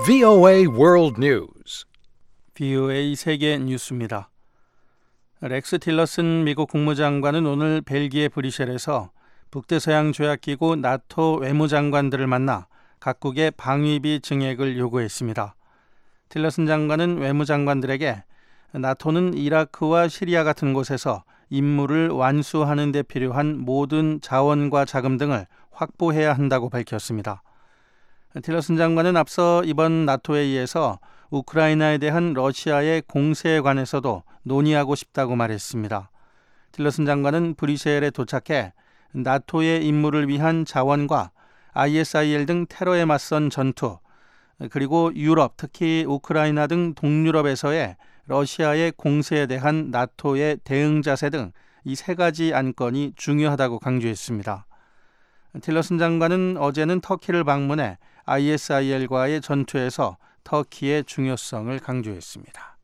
VOA World News. VOA 세계 뉴스입니다. 렉스 틸러슨 미국 국무장관은 오늘 벨기에 브뤼셀에서 북대서양조약기구 나토 외무장관들을 만나 각국의 방위비 증액을 요구했습니다. 틸러슨 장관은 외무장관들에게 나토는 이라크와 시리아 같은 곳에서 임무를 완수하는 데 필요한 모든 자원과 자금 등을 확보해야 한다고 밝혔습니다. 틸러슨 장관은 앞서 이번 나토 회의에서 우크라이나에 대한 러시아의 공세에 관해서도 논의하고 싶다고 말했습니다. 틸러슨 장관은 브뤼셀에 도착해 나토의 임무를 위한 자원과 ISIL 등 테러에 맞선 전투, 그리고 유럽, 특히 우크라이나 등 동유럽에서의 러시아의 공세에 대한 나토의 대응 자세 등 이 세 가지 안건이 중요하다고 강조했습니다. 틸러슨 장관은 어제는 터키를 방문해 ISIL과의 전투에서 터키의 중요성을 강조했습니다.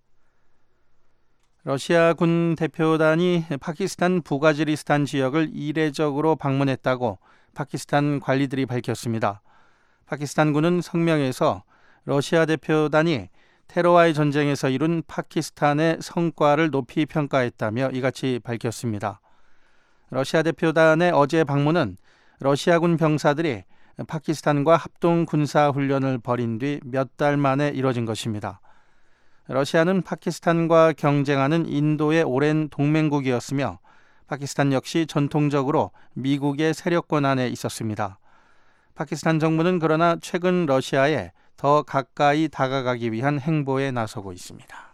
러시아군 대표단이 파키스탄 부가지리스탄 지역을 이례적으로 방문했다고 파키스탄 관리들이 밝혔습니다. 파키스탄군은 성명에서 러시아 대표단이 테러와의 전쟁에서 이룬 파키스탄의 성과를 높이 평가했다며 이같이 밝혔습니다. 러시아 대표단의 어제 방문은 러시아군 병사들이 파키스탄과 합동 군사훈련을 벌인 뒤 몇 달 만에 이뤄진 것입니다. 러시아는 파키스탄과 경쟁하는 인도의 오랜 동맹국이었으며 파키스탄 역시 전통적으로 미국의 세력권 안에 있었습니다. 파키스탄 정부는 그러나 최근 러시아에 더 가까이 다가가기 위한 행보에 나서고 있습니다.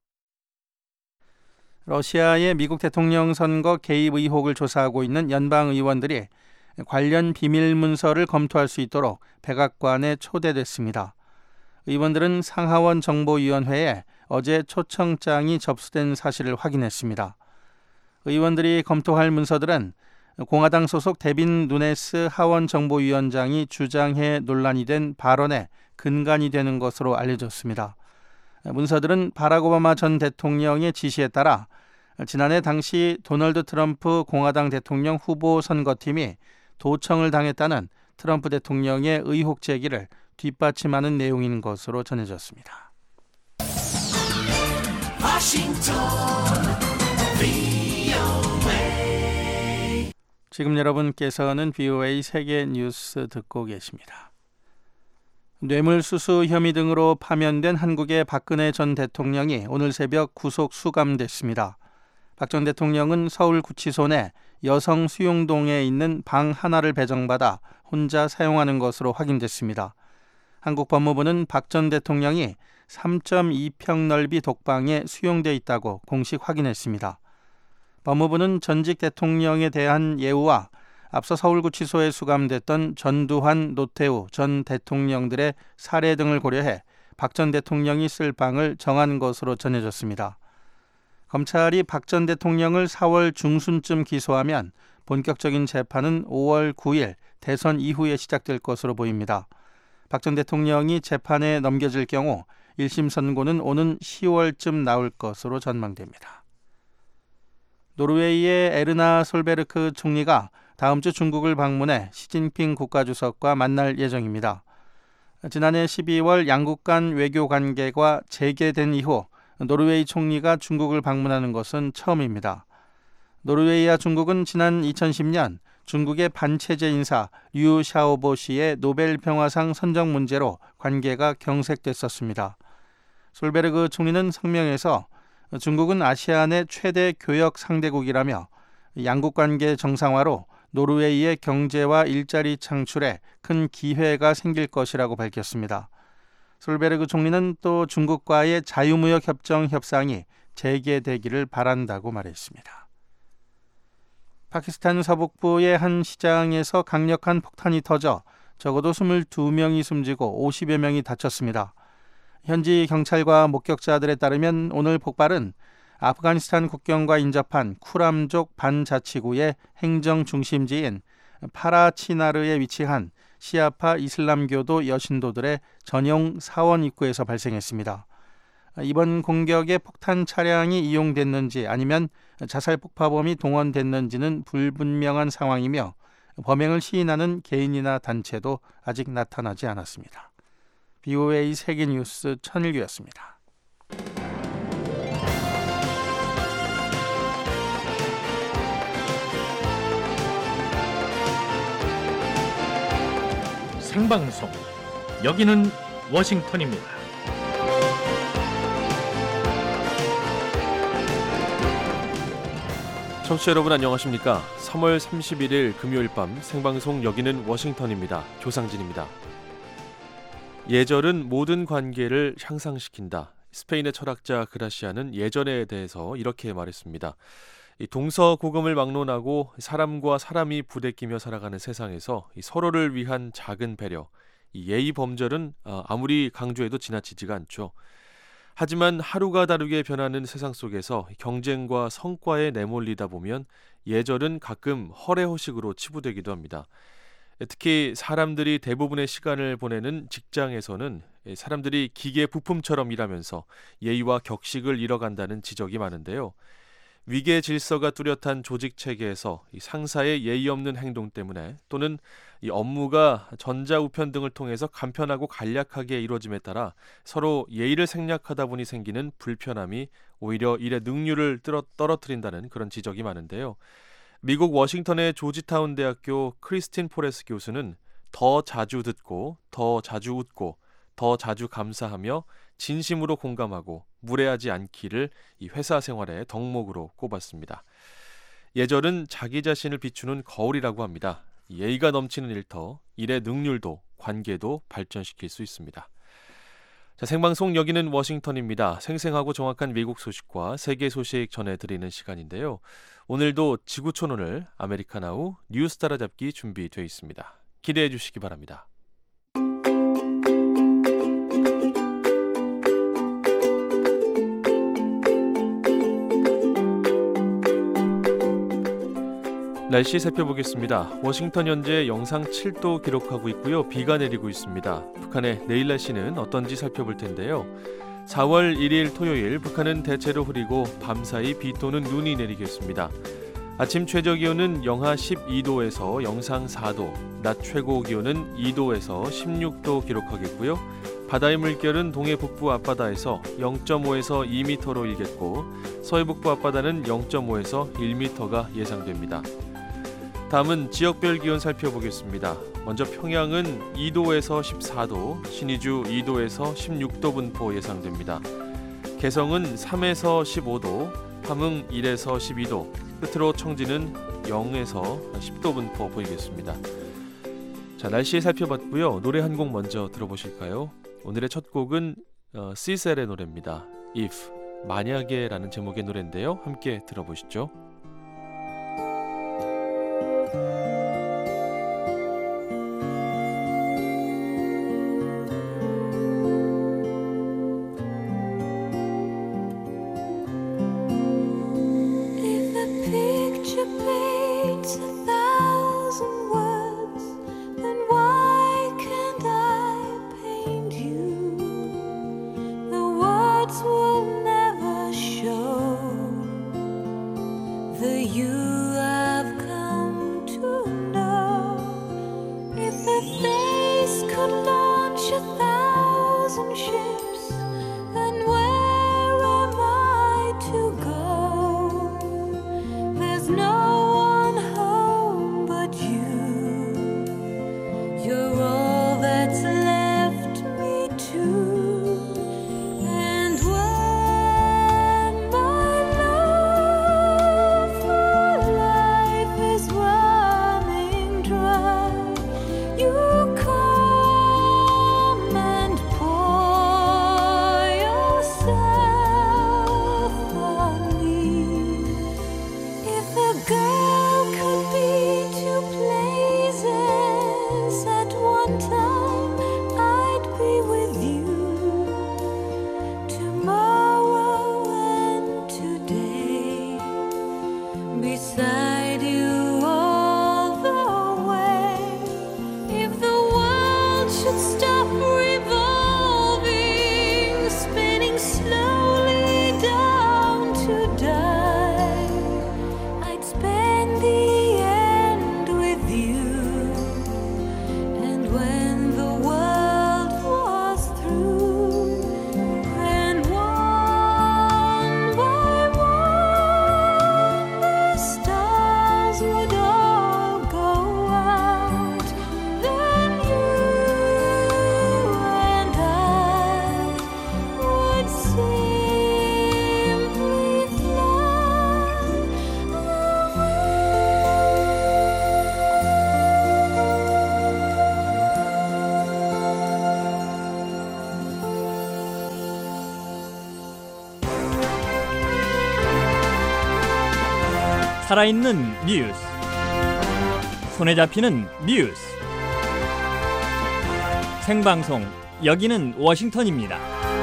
러시아의 미국 대통령 선거 개입 의혹을 조사하고 있는 연방 의원들이 관련 비밀 문서를 검토할 수 있도록 백악관에 초대됐습니다. 의원들은 상하원 정보위원회에 어제 초청장이 접수된 사실을 확인했습니다. 의원들이 검토할 문서들은 공화당 소속 데빈 누네스 하원 정보위원장이 주장해 논란이 된 발언에 근간이 되는 것으로 알려졌습니다. 문서들은 바락 오바마 전 대통령의 지시에 따라 지난해 당시 도널드 트럼프 공화당 대통령 후보 선거팀이 도청을 당했다는 트럼프 대통령의 의혹 제기를 뒷받침하는 내용인 것으로 전해졌습니다. 지금 여러분께서는 VOA 세계 뉴스 듣고 계십니다. 뇌물수수 혐의 등으로 파면된 한국의 박근혜 전 대통령이 오늘 새벽 구속 수감됐습니다. 박 전 대통령은 서울구치소 내 여성 수용동에 있는 방 하나를 배정받아 혼자 사용하는 것으로 확인됐습니다. 한국 법무부는 박 전 대통령이 3.2평 넓이 독방에 수용돼 있다고 공식 확인했습니다. 법무부는 전직 대통령에 대한 예우와 앞서 서울구치소에 수감됐던 전두환, 노태우 전 대통령들의 사례 등을 고려해 박 전 대통령이 쓸 방을 정한 것으로 전해졌습니다. 검찰이 박 전 대통령을 4월 중순쯤 기소하면 본격적인 재판은 5월 9일 대선 이후에 시작될 것으로 보입니다. 박 전 대통령이 재판에 넘겨질 경우 1심 선고는 오는 10월쯤 나올 것으로 전망됩니다. 노르웨이의 에르나 솔베르크 총리가 다음 주 중국을 방문해 시진핑 국가주석과 만날 예정입니다. 지난해 12월 양국 간 외교 관계가 재개된 이후 노르웨이 총리가 중국을 방문하는 것은 처음입니다. 노르웨이와 중국은 지난 2010년 중국의 반체제 인사 류 샤오보 씨의 노벨 평화상 선정 문제로 관계가 경색됐었습니다. 솔베르그 총리는 성명에서 중국은 아시안의 최대 교역 상대국이라며 양국 관계 정상화로 노르웨이의 경제와 일자리 창출에 큰 기회가 생길 것이라고 밝혔습니다. 솔베르그 총리는 또 중국과의 자유무역 협정 협상이 재개되기를 바란다고 말했습니다. 파키스탄 서북부의 한 시장에서 강력한 폭탄이 터져 적어도 22명이 숨지고 50여 명이 다쳤습니다. 현지 경찰과 목격자들에 따르면 오늘 폭발은 아프가니스탄 국경과 인접한 쿠람족 반자치구의 행정 중심지인 파라치나르에 위치한 시아파 이슬람교도 여신도들의 전용 사원 입구에서 발생했습니다. 이번 공격에 폭탄 차량이 이용됐는지 아니면 자살 폭파범이 동원됐는지는 불분명한 상황이며 범행을 시인하는 개인이나 단체도 아직 나타나지 않았습니다. VOA 세계뉴스 천일규였습니다. 생방송 여기는 워싱턴입니다. 청취자 여러분 안녕하십니까? 3월 31일 금요일 밤 생방송 여기는 워싱턴입니다. 조상진입니다. 예절은 모든 관계를 향상시킨다. 스페인의 철학자 그라시아는 예절에 대해서 이렇게 말했습니다. 이 동서고금을 막론하고 사람과 사람이 부대끼며 살아가는 세상에서 서로를 위한 작은 배려, 이 예의 범절은 아무리 강조해도 지나치지가 않죠. 하지만 하루가 다르게 변하는 세상 속에서 경쟁과 성과에 내몰리다 보면 예절은 가끔 허례허식으로 치부되기도 합니다. 특히 사람들이 대부분의 시간을 보내는 직장에서는 사람들이 기계 부품처럼 일하면서 예의와 격식을 잃어간다는 지적이 많은데요. 위계 질서가 뚜렷한 조직 체계에서 상사의 예의 없는 행동 때문에 또는 이 업무가 전자우편 등을 통해서 간편하고 간략하게 이루어짐에 따라 서로 예의를 생략하다 보니 생기는 불편함이 오히려 일의 능률을 떨어뜨린다는 그런 지적이 많은데요. 미국 워싱턴의 조지타운 대학교 크리스틴 포레스 교수는 더 자주 듣고 더 자주 웃고 더 자주 감사하며 진심으로 공감하고 무례하지 않기를 이 회사 생활의 덕목으로 꼽았습니다. 예절은 자기 자신을 비추는 거울이라고 합니다. 예의가 넘치는 일터, 일의 능률도 관계도 발전시킬 수 있습니다. 자, 생방송 여기는 워싱턴입니다. 생생하고 정확한 미국 소식과 세계 소식 전해드리는 시간인데요. 오늘도 지구촌오늘 아메리카나우 뉴스 따라잡기 준비되어 있습니다. 기대해 주시기 바랍니다. 날씨 살펴보겠습니다. 워싱턴 현재 영상 7도 기록하고 있고요. 비가 내리고 있습니다. 북한의 내일 날씨는 어떤지 살펴볼 텐데요. 4월 1일 토요일 북한은 대체로 흐리고 밤사이 비 또는 눈이 내리겠습니다. 아침 최저 기온은 영하 12도에서 영상 4도, 낮 최고 기온은 2도에서 16도 기록하겠고요. 바다의 물결은 동해 북부 앞바다에서 0.5에서 2m로 일겠고 서해 북부 앞바다는 0.5에서 1m가 예상됩니다. 다음은 지역별 기온 살펴보겠습니다. 먼저 평양은 2도에서 14도, 신의주 2도에서 16도 분포 예상됩니다. 개성은 3에서 15도, 함흥 1에서 12도, 끝으로 청진은 0에서 10도 분포 보이겠습니다. 자, 날씨 살펴봤고요. 노래 한 곡 먼저 들어보실까요? 오늘의 첫 곡은 시셀의 노래입니다. If, 만약에라는 제목의 노래인데요. 함께 들어보시죠. You have come to 살아있는 뉴스, 손에 잡히는 뉴스, 생방송 여기는 워싱턴입니다.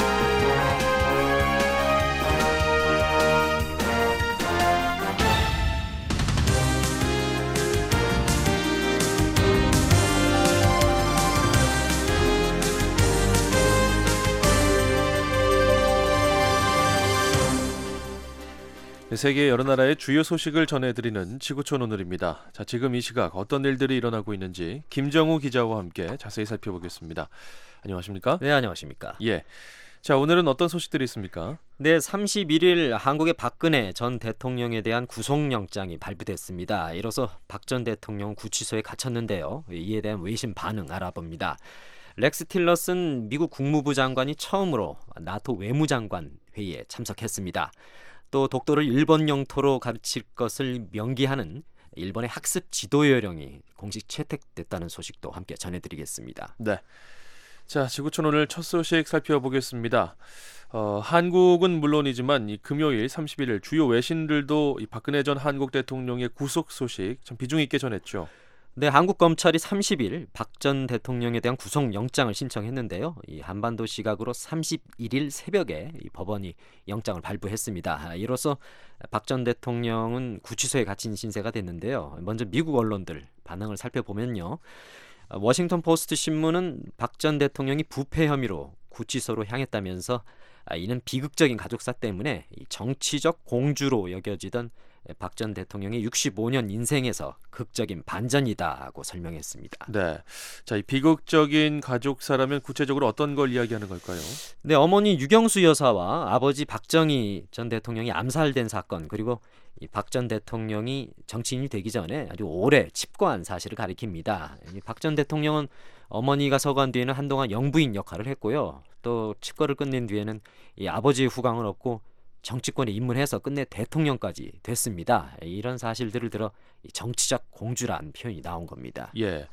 세계 여러 나라의 주요 소식을 전해드리는 지구촌 오늘입니다. 자, 지금 이 시각 어떤 일들이 일어나고 있는지 김정우 기자와 함께 자세히 살펴보겠습니다. 안녕하십니까? 네, 안녕하십니까? 예. 자, 오늘은 어떤 소식들이 있습니까? 네, 31일 한국의 박근혜 전 대통령에 대한 구속영장이 발부됐습니다. 이로써 박 전 대통령 구치소에 갇혔는데요. 이에 대한 외신 반응 알아봅니다. 렉스 틸러슨 미국 국무부 장관이 처음으로 나토 외무장관 회의에 참석했습니다. 또 독도를 일본 영토로 가르칠 것을 명기하는 일본의 학습 지도 요령이 공식 채택됐다는 소식도 함께 전해드리겠습니다. 네. 자, 지구촌 오늘 첫 소식 살펴보겠습니다. 한국은 물론이지만 이 금요일 31일 주요 외신들도 이 박근혜 전 한국 대통령의 구속 소식 참 비중 있게 전했죠. 네, 한국 검찰이 30일 박 전 대통령에 대한 구속영장을 신청했는데요. 이 한반도 시각으로 31일 새벽에 이 법원이 영장을 발부했습니다. 이로써 박 전 대통령은 구치소에 갇힌 신세가 됐는데요. 먼저 미국 언론들 반응을 살펴보면요. 워싱턴 포스트 신문은 박 전 대통령이 부패 혐의로 구치소로 향했다면서 이는 비극적인 가족사 때문에 정치적 공주로 여겨지던 박 전 대통령의 65년 인생에서 극적인 반전이다고 설명했습니다. 네. 자, 이 비극적인 가족사라면 구체적으로 어떤 걸 이야기하는 걸까요? 네, 어머니 유경수 여사와 아버지 박정희 전 대통령이 암살된 사건, 그리고 박 전 대통령이 정치인이 되기 전에 아주 오래 칩거한 사실을 가리킵니다. 박 전 대통령은 어머니가 서거한 뒤에는 한동안 영부인 역할을 했고요. 또 칩거를 끝낸 뒤에는 이 아버지의 후광을 얻고 정치권에 입문해서 끝내 대통령까지 됐습니다. 이런 사실들을 들어 정치적 공주란 표현이 나온 겁니다. 예.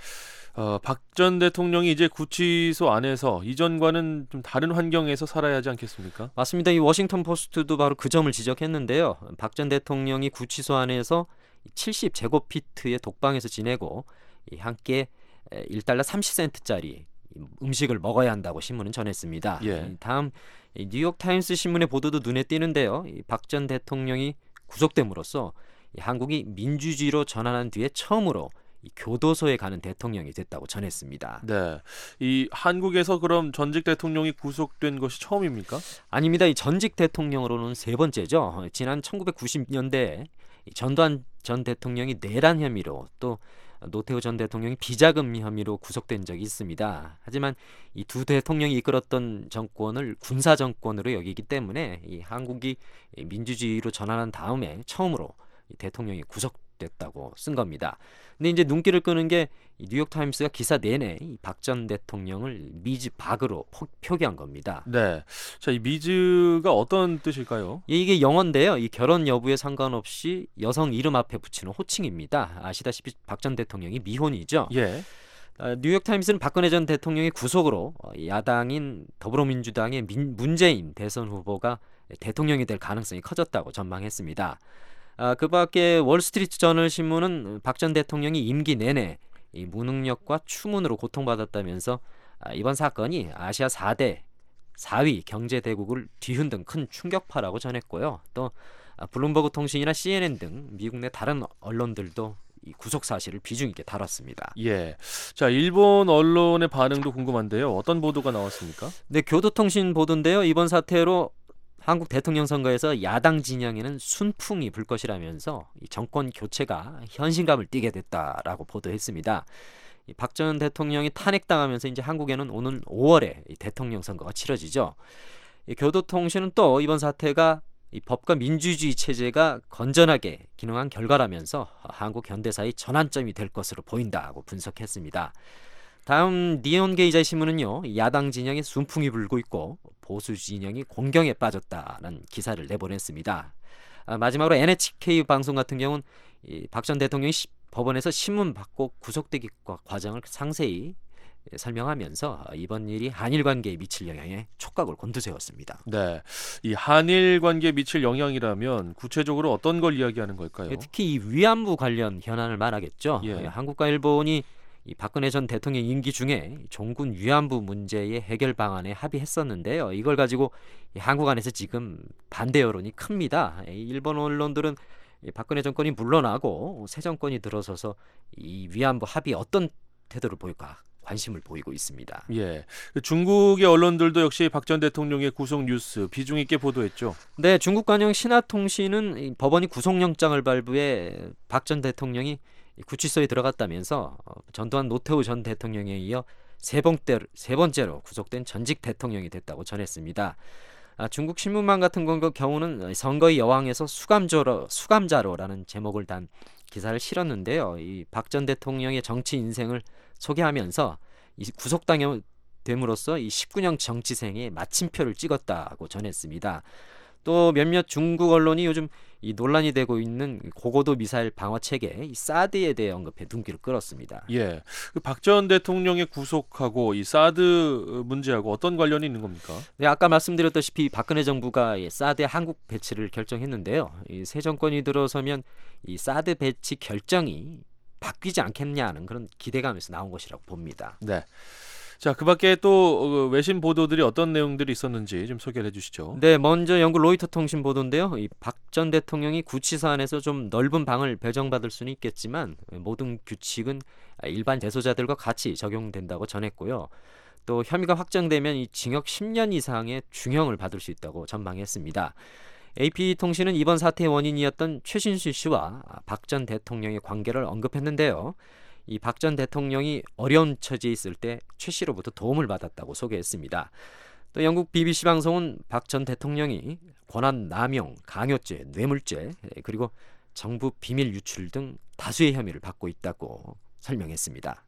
박 전 대통령이 이제 구치소 안에서 이전과는 좀 다른 환경에서 살아야 하지 않겠습니까? 맞습니다. 이 워싱턴 포스트도 바로 그 점을 지적했는데요. 박 전 대통령이 구치소 안에서 70제곱피트의 독방에서 지내고 함께 $1 30센트짜리 음식을 먹어야 한다고 신문은 전했습니다. 예. 다음 뉴욕타임스 신문의 보도도 눈에 띄는데요. 박 전 대통령이 구속됨으로써 한국이 민주주의로 전환한 뒤에 처음으로 교도소에 가는 대통령이 됐다고 전했습니다. 네. 이 한국에서 그럼 전직 대통령이 구속된 것이 처음입니까? 아닙니다. 이 전직 대통령으로는 세 번째죠. 지난 1990년대에 전두환 전 대통령이 내란 혐의로, 또 노태우 전 대통령이 비자금 혐의로 구속된 적이 있습니다. 하지만 이 두 대통령이 이끌었던 정권을 군사 정권으로 여기기 때문에 이 한국이 민주주의로 전환한 다음에 처음으로 이 대통령이 구속됐다고 쓴 겁니다. 근데 이제 눈길을 끄는 게 뉴욕 타임스가 기사 내내 박 전 대통령을 미즈 박으로 표기한 겁니다. 네. 자, 이 미즈가 어떤 뜻일까요? 이게 영어인데요. 이 결혼 여부에 상관없이 여성 이름 앞에 붙이는 호칭입니다. 아시다시피 박 전 대통령이 미혼이죠. 예. 뉴욕 타임스는 박근혜 전 대통령의 구속으로 야당인 더불어민주당의 문재인 대선 후보가 대통령이 될 가능성이 커졌다고 전망했습니다. 그 밖에 월스트리트 저널 신문은 박 전 대통령이 임기 내내 이 무능력과 추문으로 고통받았다면서 이번 사건이 아시아 4대 4위 경제 대국을 뒤흔든 큰 충격파라고 전했고요. 또 블룸버그 통신이나 CNN 등 미국 내 다른 언론들도 이 구속 사실을 비중 있게 다뤘습니다. 예. 자, 일본 언론의 반응도 궁금한데요. 어떤 보도가 나왔습니까? 네, 교도통신 보도인데요. 이번 사태로 한국 대통령 선거에서 야당 진영에는 순풍이 불 것이라면서 이 정권 교체가 현실감을 띠게 됐다라고 보도했습니다. 박 전 대통령이 탄핵당하면서 이제 한국에는 오는 5월에 이 대통령 선거가 치러지죠. 이 교도통신은 또 이번 사태가 이 법과 민주주의 체제가 건전하게 기능한 결과라면서 한국 현대사의 전환점이 될 것으로 보인다고 분석했습니다. 다음 니혼게이자 신문은요, 야당 진영에 순풍이 불고 있고 보수 진영이 공경에 빠졌다는 기사를 내보냈습니다. 마지막으로 NHK 방송 같은 경우는 박 전 대통령이 법원에서 신문 받고 구속되기 과정을 상세히 설명하면서 이번 일이 한일 관계에 미칠 영향에 촉각을 곤두세웠습니다. 네, 이 한일 관계에 미칠 영향이라면 구체적으로 어떤 걸 이야기하는 걸까요? 특히 이 위안부 관련 현안을 말하겠죠. 예. 한국과 일본이 이 박근혜 전 대통령 임기 중에 종군 위안부 문제의 해결 방안에 합의했었는데요. 이걸 가지고 한국 안에서 지금 반대 여론이 큽니다. 일본 언론들은 박근혜 정권이 물러나고 새 정권이 들어서서 이 위안부 합의에 어떤 태도를 보일까 관심을 보이고 있습니다. 예, 중국의 언론들도 역시 박 전 대통령의 구속 뉴스 비중 있게 보도했죠. 네, 중국 관영 신화통신은 이 법원이 구속영장을 발부해 박 전 대통령이 구치소에 들어갔다면서 전두환 노태우 전 대통령에 이어 세 번째로 구속된 전직 대통령이 됐다고 전했습니다. 중국 신문망 같은 경우는 선거의 여왕에서 수감자로라는 제목을 단 기사를 실었는데요. 이 박 전 대통령의 정치 인생을 소개하면서 이 구속당됨으로써 이 19년 정치생에 마침표를 찍었다고 전했습니다. 또 몇몇 중국 언론이 요즘 이 논란이 되고 있는 고고도 미사일 방어 체계 이 사드에 대해 언급해 눈길을 끌었습니다. 예, 박 전 대통령의 구속하고 이 사드 문제하고 어떤 관련이 있는 겁니까? 네, 아까 말씀드렸다시피 박근혜 정부가 이 사드 한국 배치를 결정했는데요. 이 새 정권이 들어서면 이 사드 배치 결정이 바뀌지 않겠냐는 그런 기대감에서 나온 것이라고 봅니다. 네. 자, 그 밖에 또 외신 보도들이 어떤 내용들이 있었는지 좀 소개를 해주시죠. 네, 먼저 영국 로이터 통신 보도인데요. 이 박 전 대통령이 구치소 안에서 좀 넓은 방을 배정받을 수는 있겠지만 모든 규칙은 일반 재소자들과 같이 적용된다고 전했고요. 또 혐의가 확정되면 이 징역 10년 이상의 중형을 받을 수 있다고 전망했습니다. AP통신은 이번 사태의 원인이었던 최신수 씨와 박 전 대통령의 관계를 언급했는데요. 이 박 전 대통령이 어려운 처지에 있을 때 최 씨로부터 도움을 받았다고 소개했습니다. 또 영국 BBC 방송은 박 전 대통령이 권한 남용, 강요죄, 뇌물죄, 그리고 정부 비밀 유출 등 다수의 혐의를 받고 있다고 설명했습니다.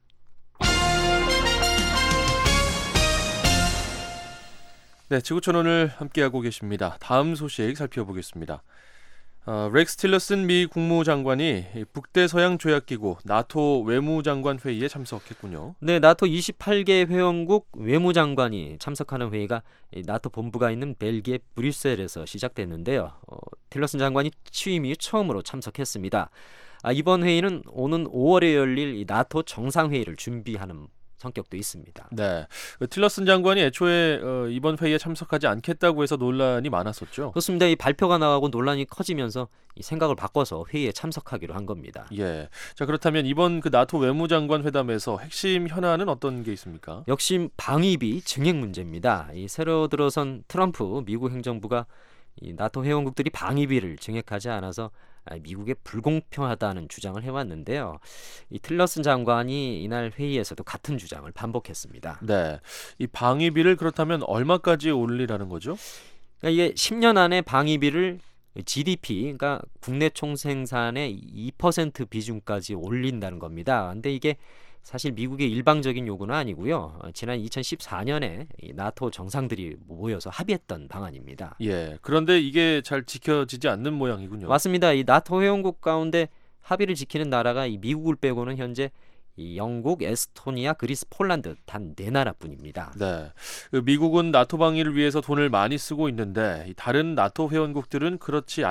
네, 지구촌 오늘 함께하고 계십니다. 다음 소식 살펴보겠습니다. 렉스 틸러슨 미 국무장관이 북대서양 조약기구 나토 외무장관 회의에 참석했군요. 네, 나토 28개 회원국 외무장관이 참석하는 회의가 나토 본부가 있는 벨기에 브뤼셀에서 시작됐는데요. 틸러슨 장관이 취임 이후 처음으로 참석했습니다. 이번 회의는 오는 5월에 열릴 이 나토 정상회의를 준비하는 성격도 있습니다. 네, 틸러슨 장관이 애초에 이번 회의에 참석하지 않겠다고 해서 논란이 많았었죠. 그렇습니다. 이 발표가 나가고 논란이 커지면서 이 생각을 바꿔서 회의에 참석하기로 한 겁니다. 예, 자 그렇다면 이번 그 나토 외무장관 회담에서 핵심 현안은 어떤 게 있습니까? 역시 방위비 증액 문제입니다. 이 새로 들어선 트럼프 미국 행정부가 이 나토 회원국들이 방위비를 증액하지 않아서 미국에 불공평하다는 주장을 해왔는데요. 이 틸러슨 장관이 이날 회의에서도 같은 주장을 반복했습니다. 네, 이 방위비를 그렇다면 얼마까지 올리라는 거죠? 그러니까 이게 10년 안에 방위비를 GDP, 그러니까 국내 총생산의 2% 비중까지 올린다는 겁니다. 근데 이게 사실 미국의 일방적인 요구는 아니고요. 지난 2014년에 나토 정상들이 모여서 합의했던 방안입니다. 예, 그런데 이게 잘 지켜지지 않는 모양이군요. 맞습니다. 이 나토 회원국 가운데 합의를 지키는 나라가 이 미국을 빼고는 현재 이 영국, 에스토니아, 그리스, 폴란드 단 4나라뿐입니다. 네, 미국은 나토 방위를 위해서 돈을 많이 쓰고 있는데 이 다른 나토 회원국들은 그렇지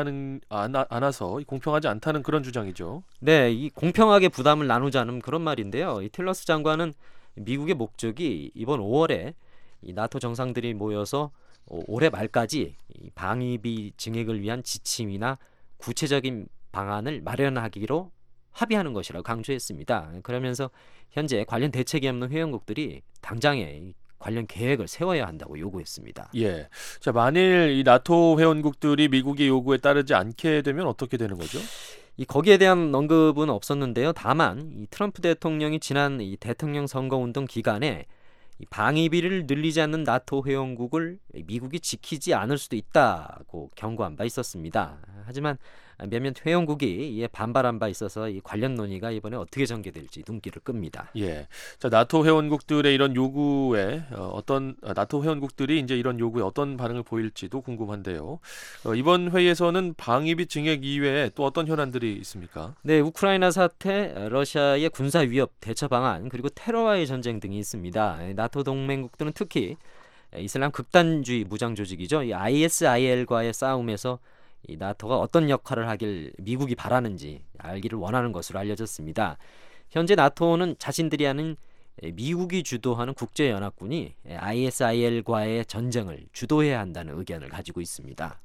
않아서 공평하지 않다는 그런 주장이죠. 네, 이 공평하게 부담을 나누자는 그런 말인데요. 이 틸러스 장관은 미국의 목적이 이번 5월에 이 나토 정상들이 모여서 올해 말까지 이 방위비 증액을 위한 지침이나 구체적인 방안을 마련하기로 합의하는 것이라고 강조했습니다. 그러면서 현재 관련 대책이 없는 회원국들이 당장에 관련 계획을 세워야 한다고 요구했습니다. 예, 자 만일 이 나토 회원국들이 미국의 요구에 따르지 않게 되면 어떻게 되는 거죠? 이 거기에 대한 언급은 없었는데요. 다만 이 트럼프 대통령이 지난 이 대통령 선거 운동 기간에 이 방위비를 늘리지 않는 나토 회원국을 미국이 지키지 않을 수도 있다고 경고한 바 있었습니다. 하지만 몇몇 회원국이 이에 반발한 바 있어서 이 관련 논의가 이번에 어떻게 전개될지 눈길을 끕니다. 예. 자, 나토 회원국들의 이런 요구에 나토 회원국들이 이제 이런 요구에 어떤 반응을 보일지도 궁금한데요. 이번 회의에서는 방위비 증액 이외에 또 어떤 현안들이 있습니까? 네, 우크라이나 사태, 러시아의 군사 위협 대처 방안, 그리고 테러와의 전쟁 등이 있습니다. 나토 동맹국들은 특히 이슬람 극단주의 무장 조직이죠. 이 ISIL과의 싸움에서 이 나토가 어떤 역할을 하길 미국이 바라는지 알기를 원하는 것으로 알려졌습니다. 현재 나토는 자신들이 하는 미국이 주도하는 국제연합군이 ISIL과의 전쟁을 주도해야 한다는 의견을 가지고 있습니다.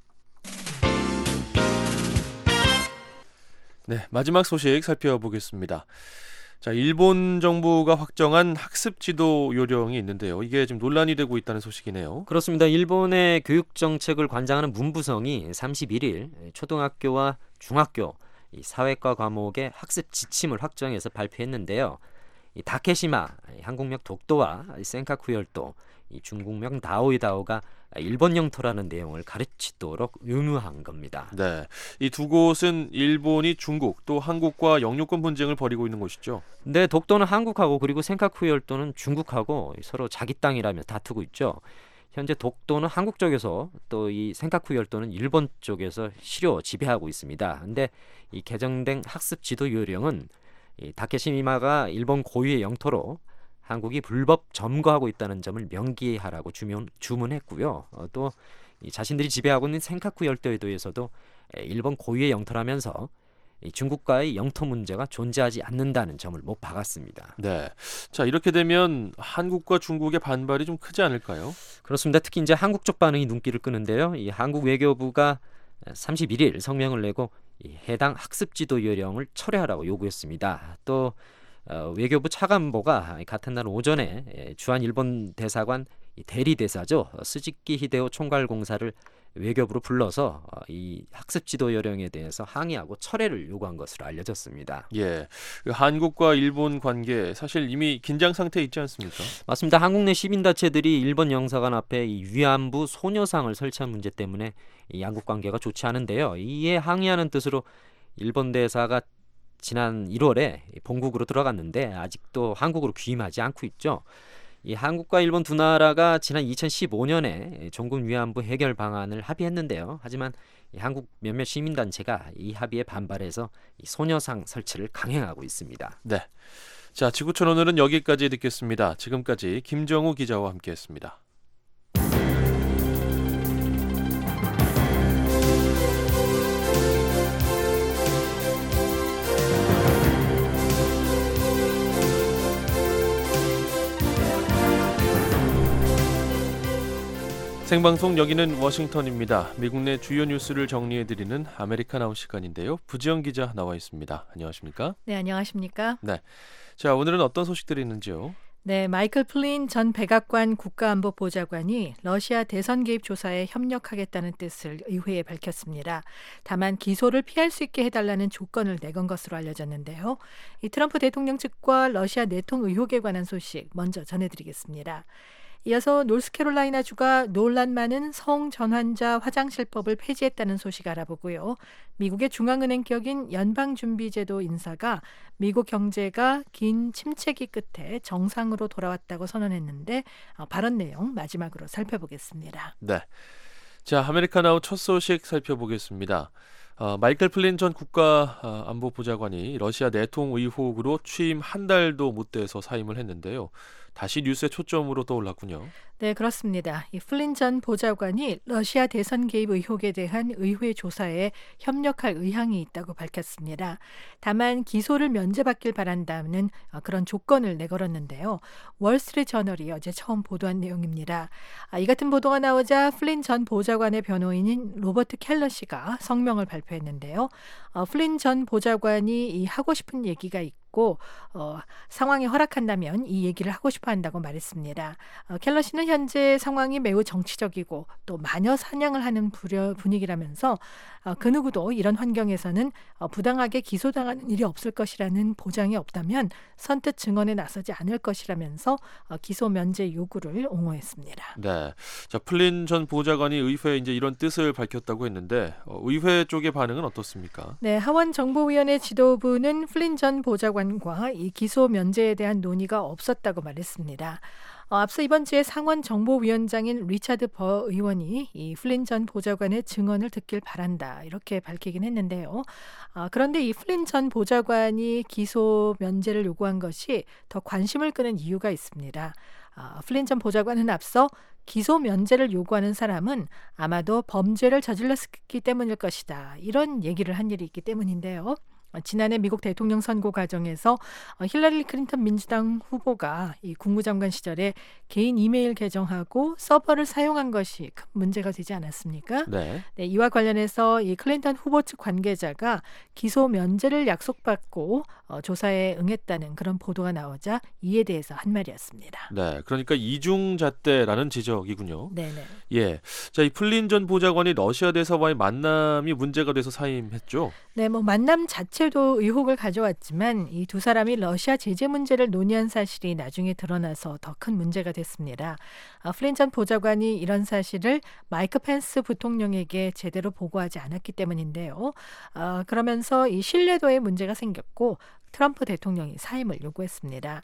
네, 마지막 소식 살펴보겠습니다. 자, 일본 정부가 확정한 학습 지도 요령이 있는데요. 이게 지금 논란이 되고 있다는 소식이네요. 그렇습니다. 일본의 교육 정책을 관장하는 문부성이 31일 초등학교와 중학교 이 사회과 과목의 학습 지침을 확정해서 발표했는데요. 이 다케시마 한국명 독도와 센카쿠 열도, 이 중국명 다오이다오가 일본 영토라는 내용을 가르치도록 의무한 겁니다. 네, 이 두 곳은 일본이 중국 또 한국과 영유권 분쟁을 벌이고 있는 곳이죠. 네, 독도는 한국하고 그리고 센카쿠 열도는 중국하고 서로 자기 땅이라며 다투고 있죠. 현재 독도는 한국 쪽에서 또 이 센카쿠 열도는 일본 쪽에서 실효 지배하고 있습니다. 근데 이 개정된 학습 지도 요령은 이 다케시마가 일본 고유의 영토로 한국이 불법 점거하고 있다는 점을 명기하라고 주문했고요. 또 이 자신들이 지배하고 있는 센카쿠 열도에서도 일본 고유의 영토라면서 이 중국과의 영토 문제가 존재하지 않는다는 점을 못 박았습니다. 네, 자 이렇게 되면 한국과 중국의 반발이 좀 크지 않을까요? 그렇습니다. 특히 이제 한국 쪽 반응이 눈길을 끄는데요. 이 한국 외교부가 31일 성명을 내고 이 해당 학습 지도 요령을 철회하라고 요구했습니다. 또 외교부 차관보가 같은 날 오전에 주한 일본 대사관 대리 대사죠 스즈키 히데오 총괄공사를 외교부로 불러서 이 학습 지도 요령에 대해서 항의하고 철회를 요구한 것으로 알려졌습니다. 예, 한국과 일본 관계 사실 이미 긴장 상태에 있지 않습니까? 맞습니다. 한국 내 시민단체들이 일본 영사관 앞에 이 위안부 소녀상을 설치한 문제 때문에 이 양국 관계가 좋지 않은데요. 이에 항의하는 뜻으로 일본 대사가 지난 1월에 본국으로 들어갔는데 아직도 한국으로 귀임하지 않고 있죠. 이 한국과 일본 두 나라가 지난 2015년에 종군 위안부 해결 방안을 합의했는데요. 하지만 이 한국 몇몇 시민단체가 이 합의에 반발해서 이 소녀상 설치를 강행하고 있습니다. 네, 자 지구촌 오늘은 여기까지 듣겠습니다. 지금까지 김정우 기자와 함께했습니다. 생방송 여기는 워싱턴입니다. 미국 내 주요 뉴스를 정리해드리는 아메리카나우 시간인데요. 부지영 기자 나와 있습니다. 안녕하십니까? 네, 안녕하십니까? 네, 자 오늘은 어떤 소식들이 있는지요? 네, 마이클 플린 전 백악관 국가안보보좌관이 러시아 대선 개입 조사에 협력하겠다는 뜻을 의회에 밝혔습니다. 다만 기소를 피할 수 있게 해달라는 조건을 내건 것으로 알려졌는데요. 이 트럼프 대통령 측과 러시아 내통 의혹에 관한 소식 먼저 전해드리겠습니다. 이어서 노스캐롤라이나주가 논란 많은 성전환자 화장실법을 폐지했다는 소식 알아보고요. 미국의 중앙은행 격인 연방준비제도 인사가 미국 경제가 긴 침체기 끝에 정상으로 돌아왔다고 선언했는데 발언 내용 마지막으로 살펴보겠습니다. 네, 자 아메리카나우 첫 소식 살펴보겠습니다. 마이클 플린 전 국가안보보좌관이 러시아 내통 의혹으로 취임 한 달도 못 돼서 사임을 했는데요. 다시 뉴스의 초점으로 떠올랐군요. 네, 그렇습니다. 이 플린 전 보좌관이 러시아 대선 개입 의혹에 대한 의회 조사에 협력할 의향이 있다고 밝혔습니다. 다만 기소를 면제받길 바란다는 그런 조건을 내걸었는데요. 월스트리트 저널이 어제 처음 보도한 내용입니다. 이 같은 보도가 나오자 플린 전 보좌관의 변호인인 로버트 켈러 씨가 성명을 발표했는데요. 플린 전 보좌관이 이 하고 싶은 얘기가 있고 상황이 허락한다면 이 얘기를 하고 싶어 한다고 말했습니다. 켈러 씨는 현재 상황이 매우 정치적이고 또 마녀 사냥을 하는 분위기라면서 그 누구도 이런 환경에서는 부당하게 기소당하는 일이 없을 것이라는 보장이 없다면 선뜻 증언에 나서지 않을 것이라면서 기소 면제 요구를 옹호했습니다. 네, 자 플린 전 보좌관이 의회에 이제 이런 뜻을 밝혔다고 했는데 의회 쪽의 반응은 어떻습니까? 네, 하원 정보위원회 지도부는 플린 전 보좌관과 이 기소 면제에 대한 논의가 없었다고 말했습니다. 앞서 이번 주에 상원 정보위원장인 리차드 버 의원이 이 플린 전 보좌관의 증언을 듣길 바란다 이렇게 밝히긴 했는데요. 그런데 이 플린 전 보좌관이 기소 면제를 요구한 것이 더 관심을 끄는 이유가 있습니다. 플린 전 보좌관은 앞서 기소 면제를 요구하는 사람은 아마도 범죄를 저질렀기 때문일 것이다. 이런 얘기를 한 일이 있기 때문인데요. 지난해 미국 대통령 선거 과정에서 힐러리 클린턴 민주당 후보가 이 국무장관 시절에 개인 이메일 계정하고 서버를 사용한 것이 큰 문제가 되지 않았습니까? 네. 네, 이와 관련해서 이 클린턴 후보 측 관계자가 기소 면제를 약속받고 조사에 응했다는 그런 보도가 나오자 이에 대해서 한 말이었습니다. 네, 그러니까 이중잣대라는 지적이군요. 네네. 예, 자 이 플린 전 보좌관이 러시아 대사와의 만남이 문제가 돼서 사임했죠. 네, 만남 자체도 의혹을 가져왔지만 이 두 사람이 러시아 제재 문제를 논의한 사실이 나중에 드러나서 더 큰 문제가 됐습니다. 플린 전 보좌관이 이런 사실을 마이크 펜스 부통령에게 제대로 보고하지 않았기 때문인데요. 그러면서 이 신뢰도에 문제가 생겼고 트럼프 대통령이 사임을 요구했습니다.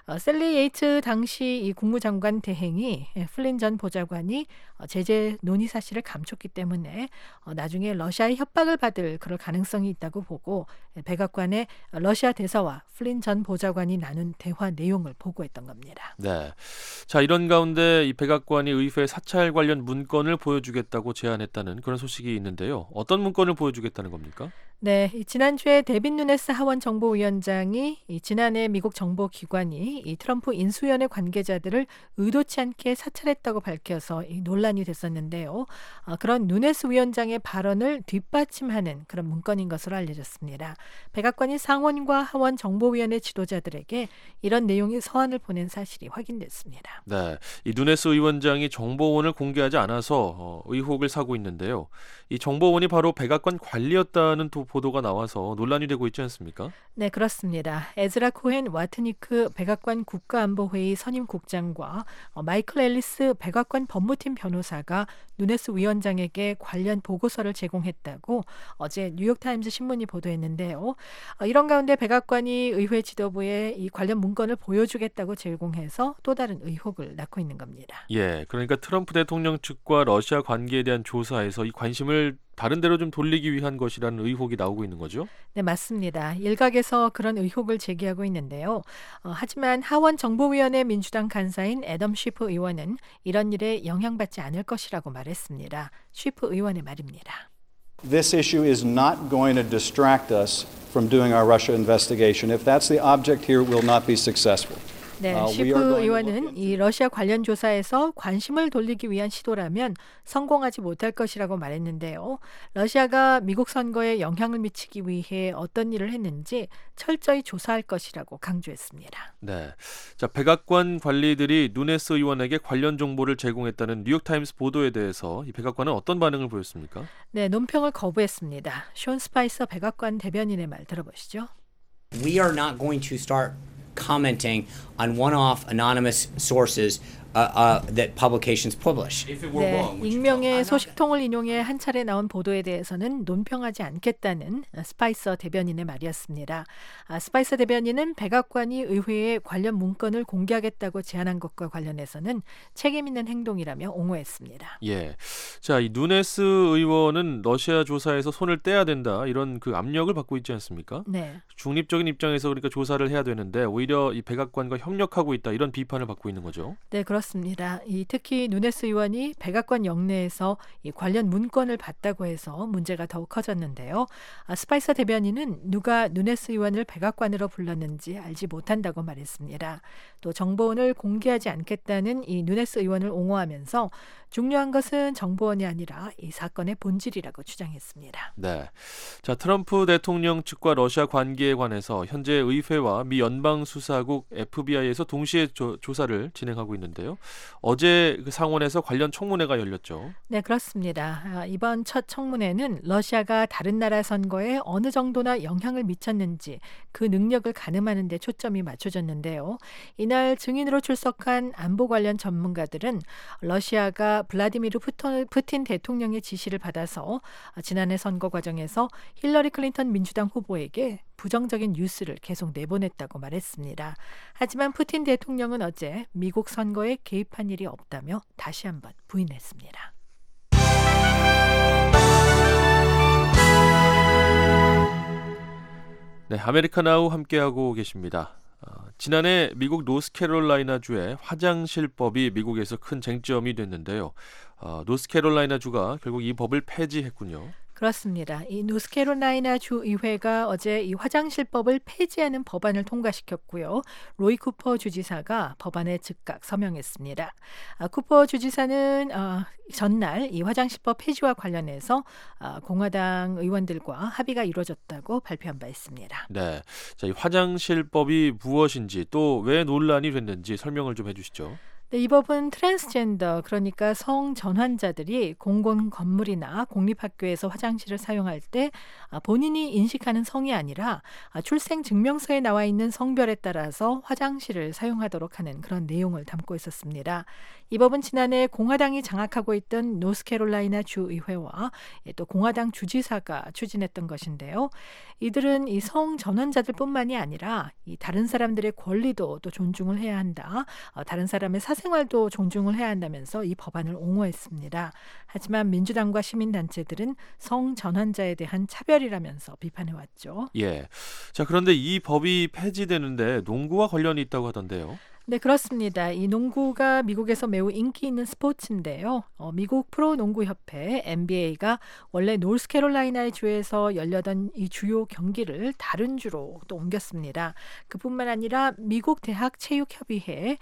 셀리 예이츠 당시 이 국무장관 대행이 플린 전 보좌관이 제재 논의 사실을 감췄기 때문에 나중에 러시아의 협박을 받을 그럴 가능성이 있다고 보고 백악관에 러시아 대사와 플린 전 보좌관이 나눈 대화 내용을 보고했던 겁니다. 네, 자 이런 가운데 이 백악관이 의회 사찰 관련 문건을 보여주겠다고 제안했다는 그런 소식이 있는데요. 어떤 문건을 보여주겠다는 겁니까? 네, 지난주에 데빈 누네스 하원 정보위원장이 지난해 미국 정보기관이 이 트럼프 인수위원회 관계자들을 의도치 않게 사찰했다고 밝혀서 논란이 됐었는데요. 그런 누네스 위원장의 발언을 뒷받침하는 그런 문건인 것으로 알려졌습니다. 백악관이 상원과 하원 정보위원회 지도자들에게 이런 내용의 서한을 보낸 사실이 확인됐습니다. 네, 이 누네스 위원장이 정보원을 공개하지 않아서 의혹을 사고 있는데요. 이 정보원이 바로 백악관 관리였다는 보도가 나와서 논란이 되고 있지 않습니까? 네, 그렇습니다. 에즈라 코헨 와트니크 백악관 국가안보회의 선임국장과 마이클 앨리스 백악관 법무팀 변호사가 누네스 위원장에게 관련 보고서를 제공했다고 어제 뉴욕타임즈 신문이 보도했는데요. 이런 가운데 백악관이 의회 지도부에 이 관련 문건을 보여주겠다고 제공해서 또 다른 의혹을 낳고 있는 겁니다. 예, 그러니까 트럼프 대통령 측과 러시아 관계에 대한 조사에서 이 관심을 다른 데로 좀 돌리기 위한 것이라는 의혹이 나오고 있는 거죠? 네, 맞습니다. 일각에서 그런 의혹을 제기하고 있는데요. 하지만 하원 정보위원회 민주당 간사인 애덤 쉬프 의원은 이런 일에 영향받지 않을 것이라고 말했습니다. 쉬프 의원의 말입니다. This issue is not going to distract us from doing our Russia investigation. If that's the object here, it will not be successful. 네, 쉬프 의원은 이 러시아 관련 조사에서 관심을 돌리기 위한 시도라면 성공하지 못할 것이라고 말했는데요. 러시아가 미국 선거에 영향을 미치기 위해 어떤 일을 했는지 철저히 조사할 것이라고 강조했습니다. 네, 자 백악관 관리들이 누네스 의원에게 관련 정보를 제공했다는 뉴욕타임스 보도에 대해서 이 백악관은 어떤 반응을 보였습니까? 네, 논평을 거부했습니다. 숀 스파이서 백악관 대변인의 말 들어보시죠. We are not going to start commenting on one-off anonymous sources that publications publish. 네, 익명의 소식통을 인용해 한 차례 나온 보도에 대해서는 논평하지 않겠다는 스파이서 대변인의 말이었습니다. 스파이서 대변인은 백악관이 의회에 관련 문건을 공개하겠다고 제안한 것과 관련해서는 책임 있는 행동이라며 옹호했습니다. 예, 자 이 누네스 의원은 러시아 조사에서 손을 떼야 된다 이런 그 압력을 받고 있지 않습니까? 네. 중립적인 입장에서 그러니까 조사를 해야 되는데 오히려 이 백악관과 협력하고 있다 이런 비판을 받고 있는 거죠. 네, 그렇습니다. 그렇습니다. 특히 누네스 의원이 백악관 영내에서 이 관련 문건을 봤다고 해서 문제가 더욱 커졌는데요. 스파이서 대변인은 누가 누네스 의원을 백악관으로 불렀는지 알지 못한다고 말했습니다. 또 정보원을 공개하지 않겠다는 이 누네스 의원을 옹호하면서 중요한 것은 정보원이 아니라 이 사건의 본질이라고 주장했습니다. 네. 자, 트럼프 대통령 측과 러시아 관계에 관해서 현재 의회와 미 연방수사국 FBI에서 동시에 조사를 진행하고 있는데요. 어제 그 상원에서 관련 청문회가 열렸죠. 네, 그렇습니다. 이번 첫 청문회는 러시아가 다른 나라 선거에 어느 정도나 영향을 미쳤는지 그 능력을 가늠하는 데 초점이 맞춰졌는데요. 이날 증인으로 출석한 안보 관련 전문가들은 러시아가 블라디미르 푸틴 대통령의 지시를 받아서 지난해 선거 과정에서 힐러리 클린턴 민주당 후보에게 부정적인 뉴스를 계속 내보냈다고 말했습니다. 하지만 푸틴 대통령은 어제 미국 선거에 개입한 일이 없다며 다시 한번 부인했습니다. 네, 아메리카나우 함께하고 계십니다. 지난해 미국 노스캐롤라이나주의 화장실법이 미국에서 큰 쟁점이 됐는데요. 노스캐롤라이나주가 결국 이 법을 폐지했군요. 그렇습니다. 이 노스캐롤라이나 주 의회가 어제 이 화장실법을 폐지하는 법안을 통과시켰고요. 로이 쿠퍼 주지사가 법안에 즉각 서명했습니다. 쿠퍼 주지사는 전날 이 화장실법 폐지와 관련해서 공화당 의원들과 합의가 이루어졌다고 발표한 바 있습니다. 네, 자, 이 화장실법이 무엇인지 또 왜 논란이 됐는지 설명을 좀 해주시죠. 네, 이 법은 트랜스젠더, 그러니까 성전환자들이 공공 건물이나 공립학교에서 화장실을 사용할 때 본인이 인식하는 성이 아니라 출생증명서에 나와 있는 성별에 따라서 화장실을 사용하도록 하는 그런 내용을 담고 있었습니다. 이 법은 지난해 공화당이 장악하고 있던 노스캐롤라이나 주의회와 또 공화당 주지사가 추진했던 것인데요. 이들은 이 성전환자들뿐만이 아니라 이 다른 사람들의 권리도 또 존중을 해야 한다. 다른 사람의 사생활도 존중을 해야 한다면서 이 법안을 옹호했습니다. 하지만 민주당과 시민단체들은 성전환자에 대한 차별이라면서 비판해왔죠. 예. 자, 그런데 이 법이 폐지되는데 농구와 관련이 있다고 하던데요. 네, 그렇습니다. 이 농구가 미국에서 매우 인기 있는 스포츠인데요. 미국 프로농구협회 NBA가 원래 노스캐롤라이나의 주에서 열렸던 이 주요 경기를 다른 주로 또 옮겼습니다. 그뿐만 아니라 미국 대학 체육협의회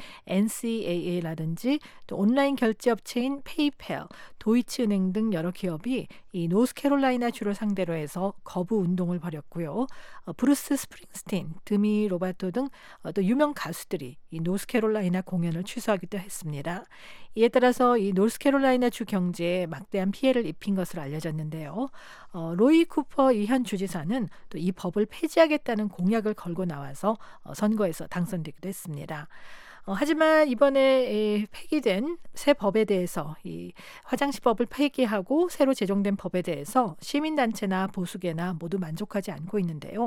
NCAA라든지 또 온라인 결제업체인 페이펠, 도이치은행 등 여러 기업이 이 노스캐롤라이나 주를 상대로 해서 거부 운동을 벌였고요. 브루스 스프링스틴, 드미 로바토 등 또 유명 가수들이 이 노스캐롤라이나 공연을 취소하기도 했습니다. 이에 따라서 이 노스캐롤라이나 주 경제에 막대한 피해를 입힌 것으로 알려졌는데요. 로이 쿠퍼 이 현 주지사는 또 이 법을 폐지하겠다는 공약을 걸고 나와서 선거에서 당선되기도 했습니다. 하지만 이번에 폐기된 새 법에 대해서 이 화장실법을 폐기하고 새로 제정된 법에 대해서 시민단체나 보수계나 모두 만족하지 않고 있는데요.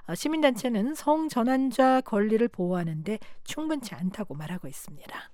시민단체는 성전환자 권리를 보호하는데 충분치 않다고 말하고 있습니다.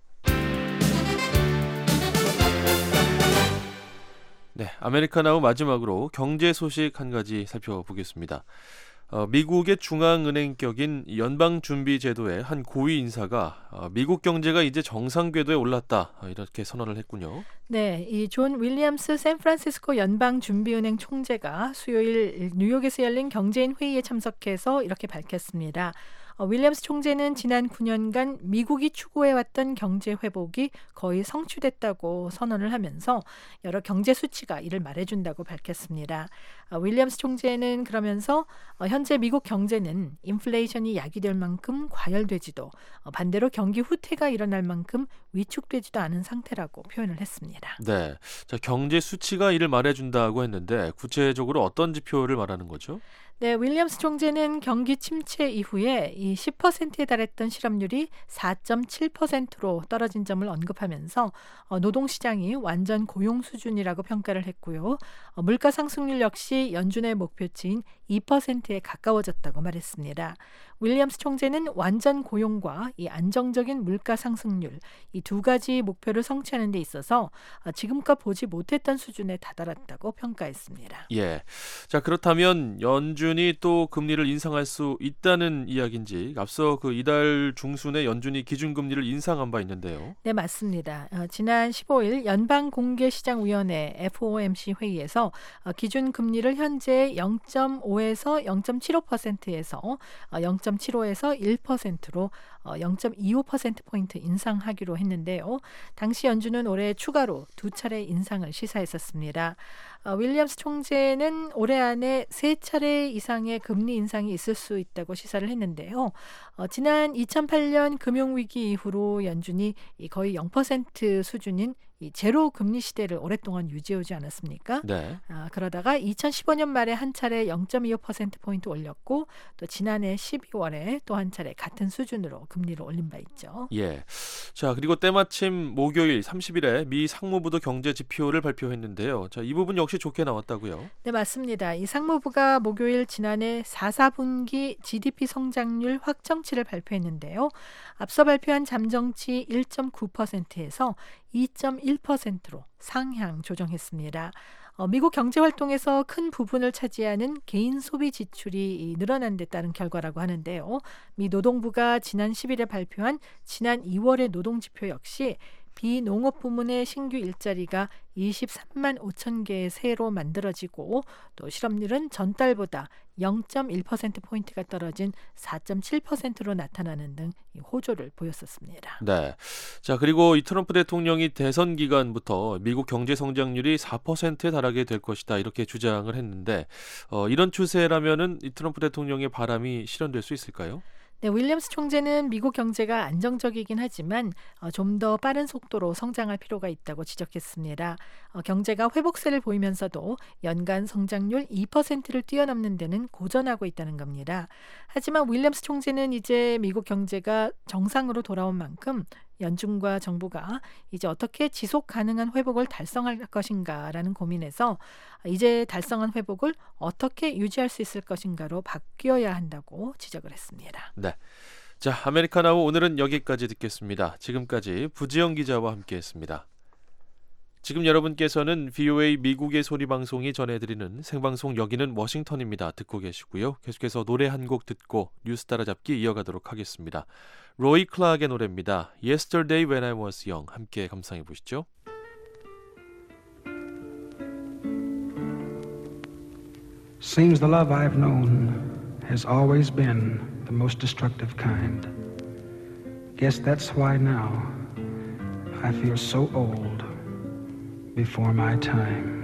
네, 아메리카나우 마지막으로 경제 소식 한 가지 살펴보겠습니다. 미국의 중앙은행격인 연방준비제도의 한 고위 인사가 미국 경제가 이제 정상 궤도에 올랐다 이렇게 선언을 했군요. 네, 이 존 윌리엄스 샌프란시스코 연방준비은행 총재가 수요일 뉴욕에서 열린 경제인 회의에 참석해서 이렇게 밝혔습니다. 윌리엄스 총재는 지난 9년간 미국이 추구해왔던 경제 회복이 거의 성취됐다고 선언을 하면서 여러 경제 수치가 이를 말해준다고 밝혔습니다. 윌리엄스 총재는 그러면서 현재 미국 경제는 인플레이션이 야기될 만큼 과열되지도 반대로 경기 후퇴가 일어날 만큼 위축되지도 않은 상태라고 표현을 했습니다. 네, 자, 경제 수치가 이를 말해준다고 했는데 구체적으로 어떤 지표를 말하는 거죠? 네, 윌리엄스 총재는 경기 침체 이후에 이 10%에 달했던 실업률이 4.7%로 떨어진 점을 언급하면서 노동시장이 완전 고용 수준이라고 평가를 했고요. 물가 상승률 역시 연준의 목표치인 2%에 가까워졌다고 말했습니다. 윌리엄스 총재는 완전 고용과 이 안정적인 물가 상승률 이 두 가지 목표를 성취하는 데 있어서 지금껏 보지 못했던 수준에 다다랐다고 평가했습니다. 예. 자, 그렇다면 연준이 또 금리를 인상할 수 있다는 이야기인지 앞서 이달 중순에 연준이 기준금리를 인상한 바 있는데요. 네, 맞습니다. 지난 15일 연방공개시장위원회 FOMC 회의에서 기준금리를 현재 0.5에서 0.75%에서 0.75에서 1%로 0.25%포인트 인상하기로 했는데요. 당시 연준은 올해 추가로 2차례 인상을 시사했었습니다. 윌리엄스 총재는 올해 안에 3차례 이상의 금리 인상이 있을 수 있다고 시사를 했는데요. 지난 2008년 금융위기 이후로 연준이 거의 0% 수준인 이 제로 금리 시대를 오랫동안 유지해오지 않았습니까? 네. 그러다가 2015년 말에 한 차례 0.25%포인트 올렸고 또 지난해 12월에 또 한 차례 같은 수준으로 금리를 올린 바 있죠. 예. 자, 그리고 때마침 목요일 30일에 미 상무부도 경제 지표를 발표했는데요. 자, 이 부분 역시 좋게 나왔다고요? 네, 맞습니다. 이 상무부가 목요일 지난해 4분기 GDP 성장률 확정치를 발표했는데요. 앞서 발표한 잠정치 1.9%에서 2.1%로 상향 조정했습니다. 미국 경제 활동에서 큰 부분을 차지하는 개인 소비 지출이 늘어난 데 따른 결과라고 하는데요. 미 노동부가 지난 10일에 발표한 지난 2월의 노동지표 역시 비농업 부문의 신규 일자리가 23만 5천 개의 새로 만들어지고 또 실업률은 전달보다 0.1%포인트가 떨어진 4.7%로 나타나는 등 호조를 보였었습니다. 네. 자, 그리고 이 트럼프 대통령이 대선 기간부터 미국 경제 성장률이 4%에 달하게 될 것이다 이렇게 주장을 했는데 이런 추세라면은 이 트럼프 대통령의 바람이 실현될 수 있을까요? 네, 윌리엄스 총재는 미국 경제가 안정적이긴 하지만 좀 더 빠른 속도로 성장할 필요가 있다고 지적했습니다. 경제가 회복세를 보이면서도 연간 성장률 2%를 뛰어넘는 데는 고전하고 있다는 겁니다. 하지만 윌리엄스 총재는 이제 미국 경제가 정상으로 돌아온 만큼 연준과 정부가 이제 어떻게 지속 가능한 회복을 달성할 것인가라는 고민에서 이제 달성한 회복을 어떻게 유지할 수 있을 것인가로 바뀌어야 한다고 지적을 했습니다. 네. 자, 아메리카나우 오늘은 여기까지 듣겠습니다. 지금까지 부지영 기자와 함께했습니다. 지금 여러분께서는 VOA 미국의 소리 방송이 전해드리는 생방송 여기는 워싱턴입니다. 듣고 계시고요. 계속해서 노래 한 곡 듣고 뉴스 따라잡기 이어가도록 하겠습니다. 로이 클락의 노래입니다. Yesterday When I Was Young 함께 감상해 보시죠. Seems the love I've known has always been the most destructive kind. Guess that's why now I feel so old before my time.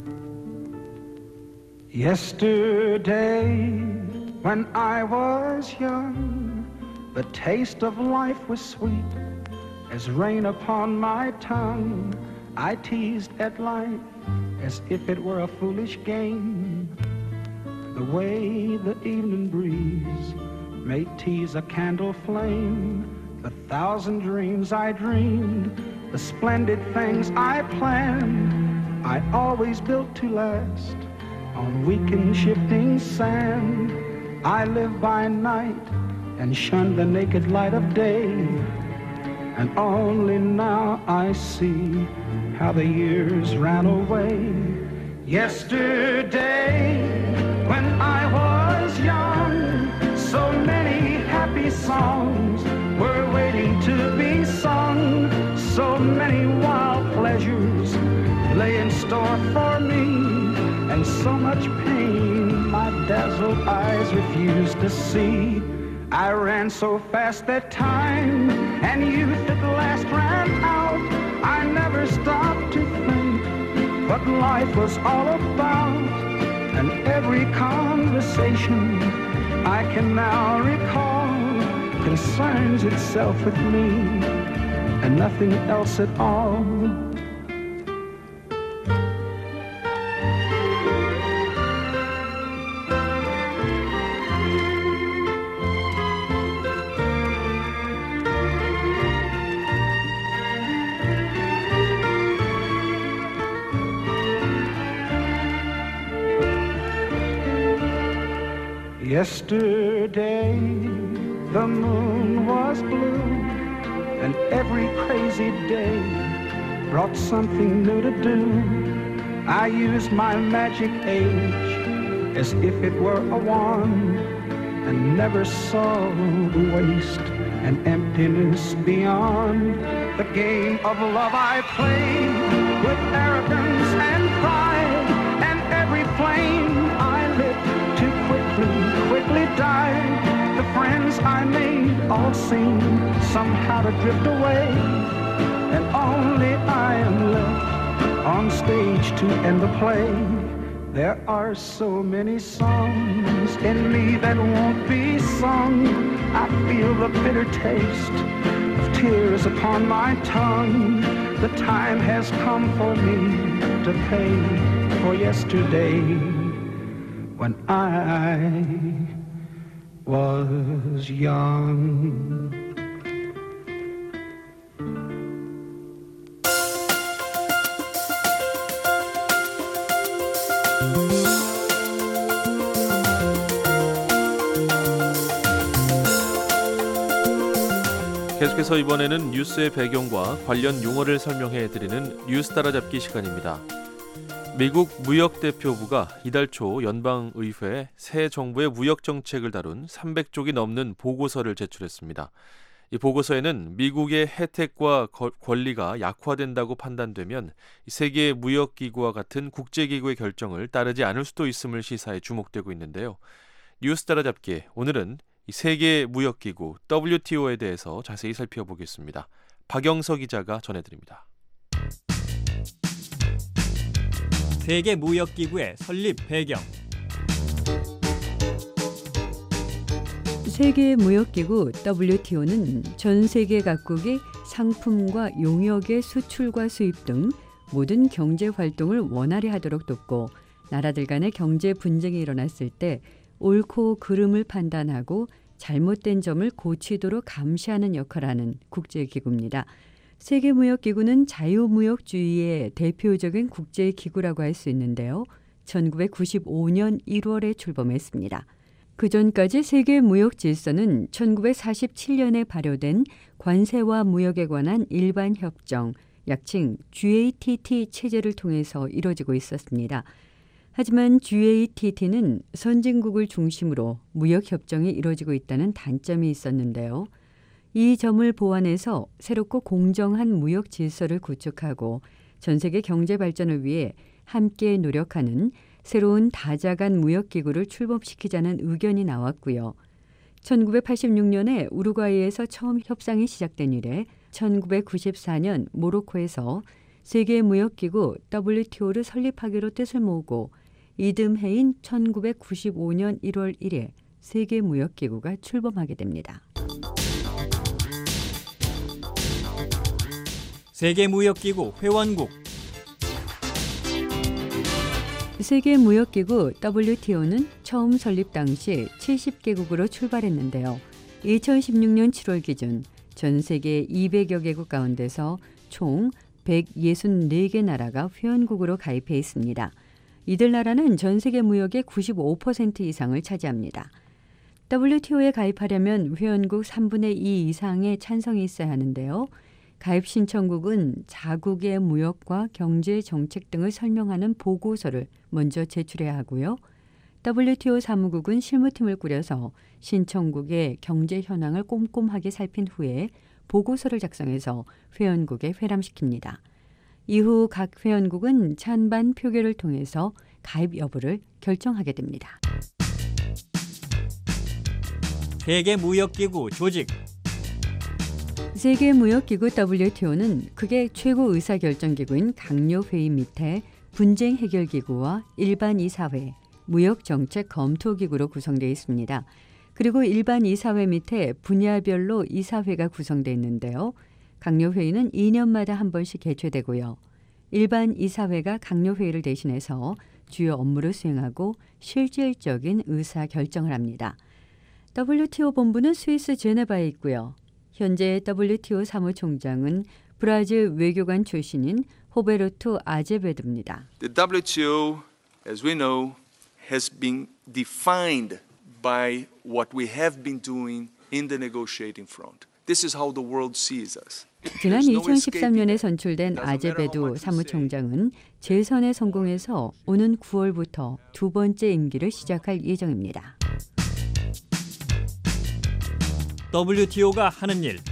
Yesterday when I was young, the taste of life was sweet as rain upon my tongue. I teased at life as if it were a foolish game. The way the evening breeze may tease a candle flame. The thousand dreams I dreamed, the splendid things I planned, I always built to last on weak and shifting sand. I live by night and shun the naked light of day, and only now I see how the years ran away. Yesterday when I was young, so many happy songs were waiting to be sung. So many wild pleasures lay in store for me, and so much pain my dazzled eyes refused to see. I ran so fast that time and youth at last ran out. I never stopped to think what life was all about, and every conversation I can now recall concerns itself with me and nothing else at all. Yesterday The moon was blue, and every crazy day brought something new to do. I used my magic age as if it were a wand, and never saw the waste and emptiness beyond. The game of love I played with arrogance and pride, and every flame I lit too quickly died. The friends I made all seemed somehow to drift away, and only I am left on stage to end the play. There are so many songs in me that won't be sung. I feel the bitter taste of tears upon my tongue. The time has come for me to pay for yesterday, when I was young. 계속해서 이번에는 뉴스의 배경과 관련 용어를 설명해드리는 뉴스 따라잡기 시간입니다. 미국 무역대표부가 이달 초 연방의회에 새 정부의 무역정책을 다룬 300쪽이 넘는 보고서를 제출했습니다. 이 보고서에는 미국의 혜택과 권리가 약화된다고 판단되면 세계 무역기구와 같은 국제기구의 결정을 따르지 않을 수도 있음을 시사해 주목되고 있는데요. 뉴스 따라잡기, 오늘은 세계 무역기구 WTO에 대해서 자세히 살펴보겠습니다. 박영석 기자가 전해드립니다. 세계 무역기구의 설립 배경. 세계 무역기구 WTO는 전 세계 각국이 상품과 용역의 수출과 수입 등 모든 경제 활동을 원활히 하도록 돕고, 나라들 간의 경제 분쟁이 일어났을 때 옳고 그름을 판단하고 잘못된 점을 고치도록 감시하는 역할을 하는 국제기구입니다. 세계무역기구는 자유무역주의의 대표적인 국제기구라고 할 수 있는데요. 1995년 1월에 출범했습니다. 그전까지 세계무역질서는 1947년에 발효된 관세와 무역에 관한 일반협정, 약칭 GATT 체제를 통해서 이루어지고 있었습니다. 하지만 GATT는 선진국을 중심으로 무역협정이 이루어지고 있다는 단점이 있었는데요. 이 점을 보완해서 새롭고 공정한 무역 질서를 구축하고 전 세계 경제 발전을 위해 함께 노력하는 새로운 다자간 무역기구를 출범시키자는 의견이 나왔고요. 1986년에 우루과이에서 처음 협상이 시작된 이래 1994년 모로코에서 세계무역기구 WTO를 설립하기로 뜻을 모으고 이듬해인 1995년 1월 1일 세계무역기구가 출범하게 됩니다. 세계무역기구 회원국. 세계무역기구 WTO는 처음 설립 당시 70개국으로 출발했는데요. 2016년 7월 기준 전 세계 200여 개국 가운데서 총 164개 나라가 회원국으로 가입해 있습니다. 이들 나라는 전 세계 무역의 95% 이상을 차지합니다. WTO에 가입하려면 회원국 3분의 2 이상의 찬성이 있어야 하는데요. 가입 신청국은 자국의 무역과 경제 정책 등을 설명하는 보고서를 먼저 제출해야 하고요. WTO 사무국은 실무팀을 꾸려서 신청국의 경제 현황을 꼼꼼하게 살핀 후에 보고서를 작성해서 회원국에 회람시킵니다. 이후 각 회원국은 찬반 표결을 통해서 가입 여부를 결정하게 됩니다. 세계무역기구 조직. 세계무역기구 WTO는 극의 최고 의사결정기구인 강요회의 밑에 분쟁 해결기구와 일반 이사회, 무역정책 검토기구로 구성되어 있습니다. 그리고 일반 이사회 밑에 분야별로 이사회가 구성되어 있는데요. 강요회의는 2년마다 한 번씩 개최되고요. 일반 이사회가 강요회의를 대신해서 주요 업무를 수행하고 실질적인 의사결정을 합니다. WTO 본부는 스위스 제네바에 있고요. 현재 WTO 사무총장은 브라질 외교관 출신인 호베르투 아제베도입니다. The WTO, as we know, has been defined by what we have been doing in the negotiating front. This is how the world sees us. 지난 There's no escaping 2013년에 it. 선출된 Doesn't matter how 아제베도 much you 사무총장은 재선에 성공해서 오는 9월부터 두 번째 임기를 시작할 예정입니다. WTO가 하는 일.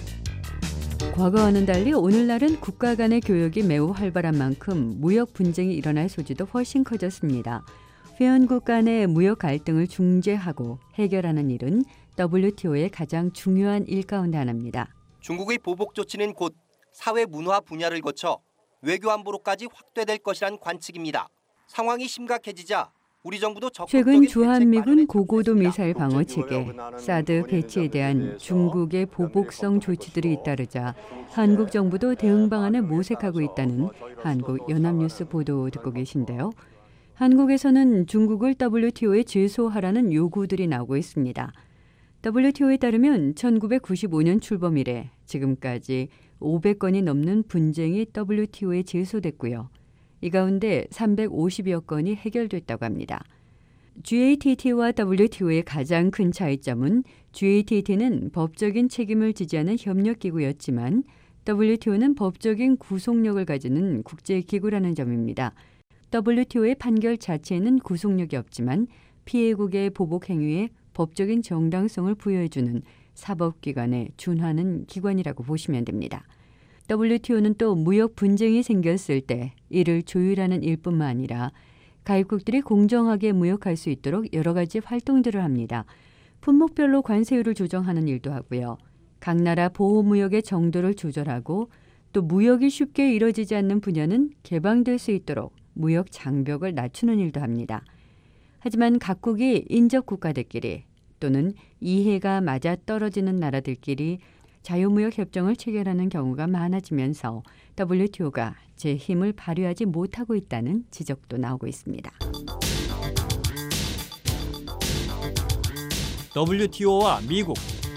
과거와는 달리 오늘날은 국가 간의 교역이 매우 활발한 만큼 무역 분쟁이 일어날 소지도 훨씬 커졌습니다. 회원국 간의 무역 갈등을 중재하고 해결하는 일은 WTO의 가장 중요한 일 가운데 하나입니다. 중국의 보복 조치는 곧 사회 문화 분야를 거쳐 외교 안보로까지 확대될 것이란 관측입니다. 상황이 심각해지자 우리 정부도 최근 주한미군 고고도 미사일 방어 체계 사드 배치에 대한 중국의 보복성 조치들이 잇따르자 한국 정부도 대응 방안을 모색하고 있다는 한국 연합뉴스 보도 듣고 계신데요. 한국에서는 중국을 WTO에 제소하라는 요구들이 나오고 있습니다. WTO에 따르면 1995년 출범 이래 지금까지 500건이 넘는 분쟁이 WTO에 제소됐고요. 이 가운데 350여 건이 해결됐다고 합니다. GATT와 WTO의 가장 큰 차이점은 GATT는 법적인 책임을 지지하는 협력기구였지만 WTO는 법적인 구속력을 가지는 국제기구라는 점입니다. WTO의 판결 자체에는 구속력이 없지만 피해국의 보복 행위에 법적인 정당성을 부여해주는 사법기관에 준하는 기관이라고 보시면 됩니다. WTO는 또 무역 분쟁이 생겼을 때 이를 조율하는 일뿐만 아니라 가입국들이 공정하게 무역할 수 있도록 여러 가지 활동들을 합니다. 품목별로 관세율을 조정하는 일도 하고요. 각 나라 보호무역의 정도를 조절하고 또 무역이 쉽게 이뤄지지 않는 분야는 개방될 수 있도록 무역 장벽을 낮추는 일도 합니다. 하지만 각국이 인접 국가들끼리 또는 이해가 맞아떨어지는 나라들끼리 자유무역 협정을 체결하는 경우가 많아지면서 WTO가 제 힘을 발휘하지 못하고 있다는 지적도 나오고 있습니다. WTO와 미국.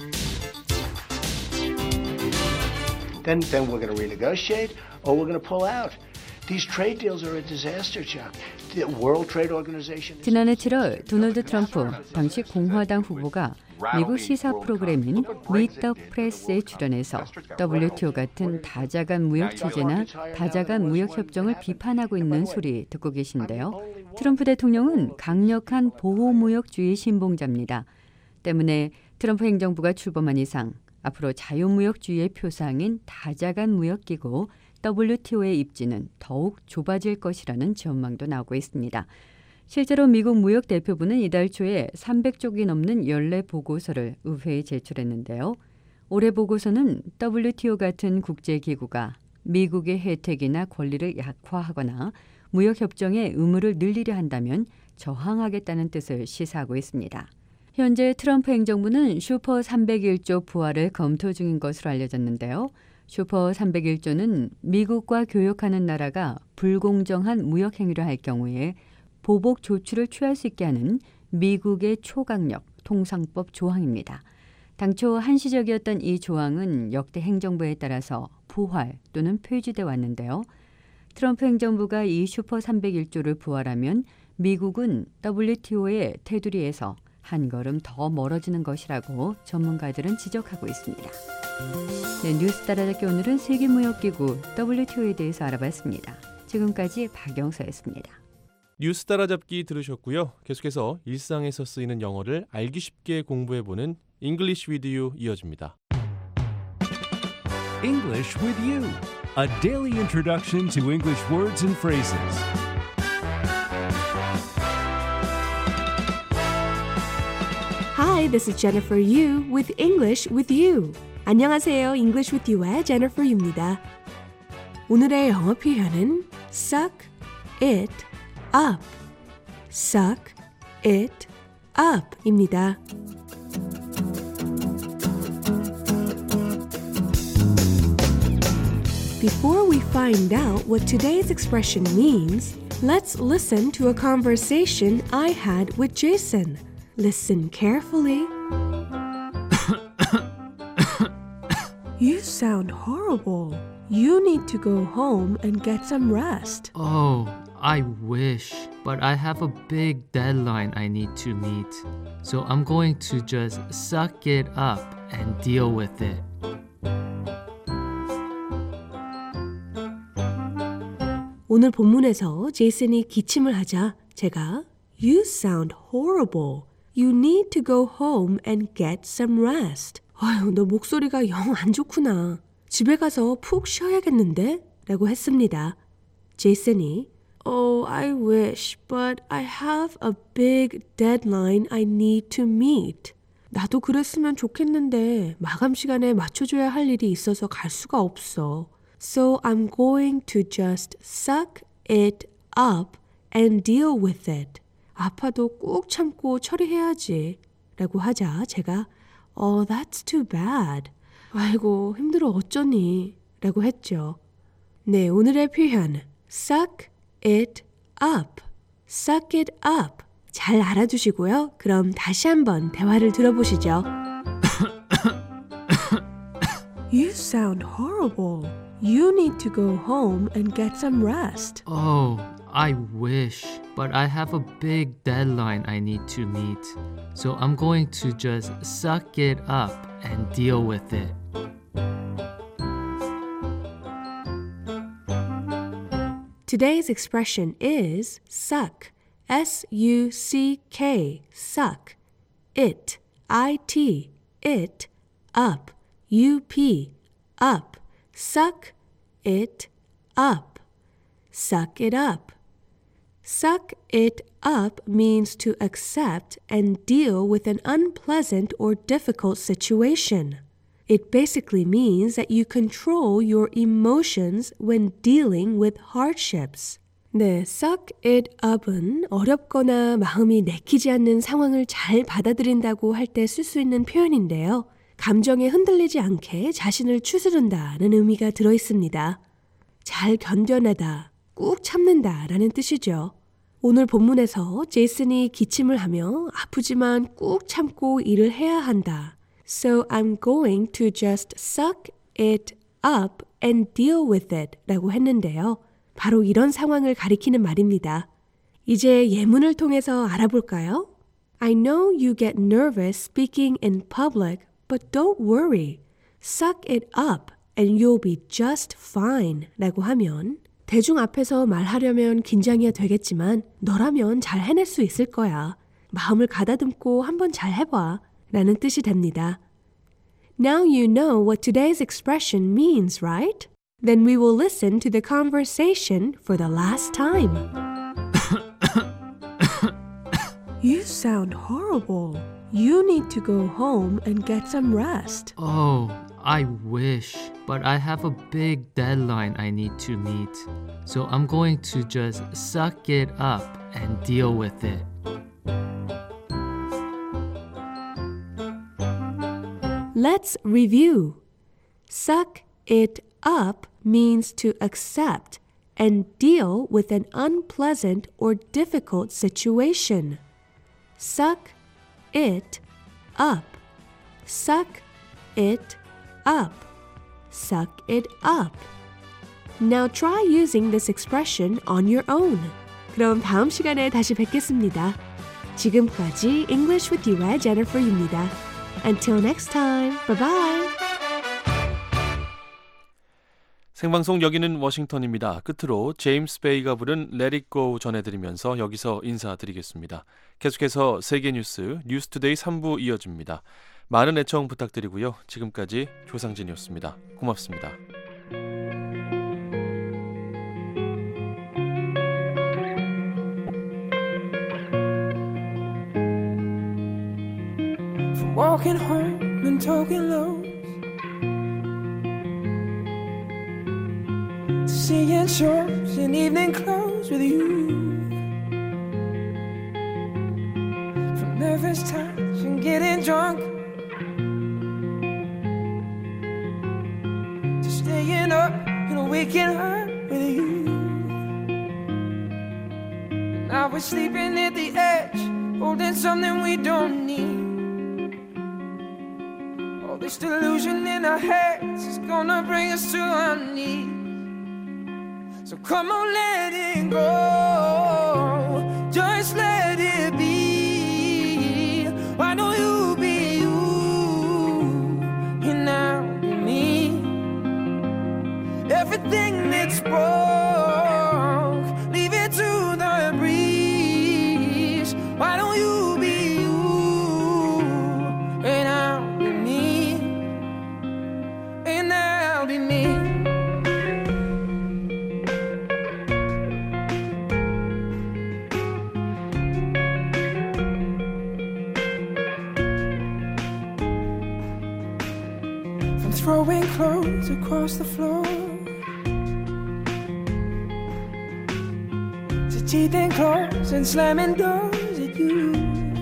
Then we're going to renegotiate or we're going to pull out. These trade deals are a disaster, Chuck. The World Trade Organization. 지난해 7월 도널드 트럼프 당시 공화당 후보가 미국 시사 프로그램인 Meet the Press에 출연해서 WTO 같은 다자간 무역 체제나 다자간 무역 협정을 비판하고 있는 소리 듣고 계신데요. 트럼프 대통령은 강력한 보호무역주의 신봉자입니다. 때문에 트럼프 행정부가 출범한 이상 앞으로 자유무역주의의 표상인 다자간 무역기구 WTO의 입지는 더욱 좁아질 것이라는 전망도 나오고 있습니다. 실제로 미국 무역대표부는 이달 초에 300쪽이 넘는 연례 보고서를 의회에 제출했는데요. 올해 보고서는 WTO 같은 국제기구가 미국의 혜택이나 권리를 약화하거나 무역협정의 의무를 늘리려 한다면 저항하겠다는 뜻을 시사하고 있습니다. 현재 트럼프 행정부는 슈퍼 301조 부활을 검토 중인 것으로 알려졌는데요. 슈퍼 301조는 미국과 교역하는 나라가 불공정한 무역 행위를 할 경우에 보복 조치를 취할 수 있게 하는 미국의 초강력 통상법 조항입니다. 당초 한시적이었던 이 조항은 역대 행정부에 따라서 부활 또는 폐지돼 왔는데요. 트럼프 행정부가 이 슈퍼 301조를 부활하면 미국은 WTO의 테두리에서 한 걸음 더 멀어지는 것이라고 전문가들은 지적하고 있습니다. 네, 뉴스 따라잡기 오늘은 세계무역기구 WTO에 대해서 알아봤습니다. 지금까지 박영서였습니다. 뉴스 따라잡기 들으셨고요. 계속해서 일상에서 쓰이는 영어를 알기 쉽게 공부해보는 English with You 이어집니다. English with You, a daily introduction to English words and phrases. Hi, this is Jennifer Yu with English with You. 안녕하세요. English with You의 Jennifer Yu입니다. 오늘의 영어 표현은 suck it up. suck it up입니다. Before we find out what today's expression means, let's listen to a conversation I had with Jason. Listen carefully. You sound horrible. You need to go home and get some rest. Oh, I wish, but I have a big deadline I need to meet. So I'm going to just suck it up and deal with it. 오늘 본문에서 제이슨이 기침을 하자 제가 You sound horrible. You need to go home and get some rest. 아유, 너 목소리가 영 안 좋구나. 집에 가서 푹 쉬어야겠는데? 라고 했습니다. 제이슨이 Oh, I wish, but I have a big deadline I need to meet. 나도 그랬으면 좋겠는데 마감 시간에 맞춰줘야 할 일이 있어서 갈 수가 없어. So I'm going to just suck it up and deal with it. 아파도 꾹 참고 처리해야지. 라고 하자 제가 Oh, that's too bad. 아이고, 힘들어 어쩌니? 라고 했죠. 네, 오늘의 표현 suck it up. suck it up. 잘 알아두시고요. 그럼 다시 한번 대화를 들어보시죠. You sound horrible. You need to go home and get some rest. Oh, I wish, but I have a big deadline I need to meet. So I'm going to just suck it up and deal with it. Today's expression is suck. S-U-C-K. Suck. It. I-T. It. Up. U-P. Up. Suck it up. Suck it up. Suck it up means to accept and deal with an unpleasant or difficult situation. It basically means that you control your emotions when dealing with hardships. 네, suck it up은 어렵거나 마음이 내키지 않는 상황을 잘 받아들인다고 할 때 쓸 수 있는 표현인데요. 감정에 흔들리지 않게 자신을 추스른다는 의미가 들어있습니다. 잘 견뎌내다, 꾹 참는다 라는 뜻이죠. 오늘 본문에서 제이슨이 기침을 하며 아프지만 꾹 참고 일을 해야 한다. So I'm going to just suck it up and deal with it 라고 했는데요. 바로 이런 상황을 가리키는 말입니다. 이제 예문을 통해서 알아볼까요? I know you get nervous speaking in public, but don't worry. Suck it up and you'll be just fine 라고 하면 대중 앞에서 말하려면 긴장이 되겠지만 너라면 잘 해낼 수 있을 거야. 마음을 가다듬고 한번 잘 해봐 라는 뜻이 됩니다. Now you know what today's expression means, right? Then we will listen to the conversation for the last time. You sound horrible. You need to go home and get some rest. Oh, I wish, but I have a big deadline I need to meet. So I'm going to just suck it up and deal with it. Let's review. Suck it up means to accept and deal with an unpleasant or difficult situation. Suck it up. Suck it up. Suck it up. Now try using this expression on your own. 그럼 다음 시간에 다시 뵙겠습니다. 지금까지 English with You의 Jennifer입니다. Until next time. Bye-bye. 생방송 여기는 워싱턴입니다. 끝으로 제임스 베이가 부른 Let It Go 전해드리면서 여기서 인사드리겠습니다. 계속해서 세계 뉴스 뉴스투데이 3부 이어집니다. 많은 애청 부탁드리고요. 지금까지 조상진이었습니다. 고맙습니다. From walking home and talking low, seeing shows in evening clothes with you, from nervous touch and getting drunk, to staying up and waking up with you. Now we're sleeping at the edge, holding something we don't need. All this delusion in our heads is gonna bring us to our knees. So come on, let it go. everything that's broke, leave it to the breeze. Why don't you be you, and I'll be me, and I'll be me. From throwing clothes across the floor to teething claws and slamming doors at you.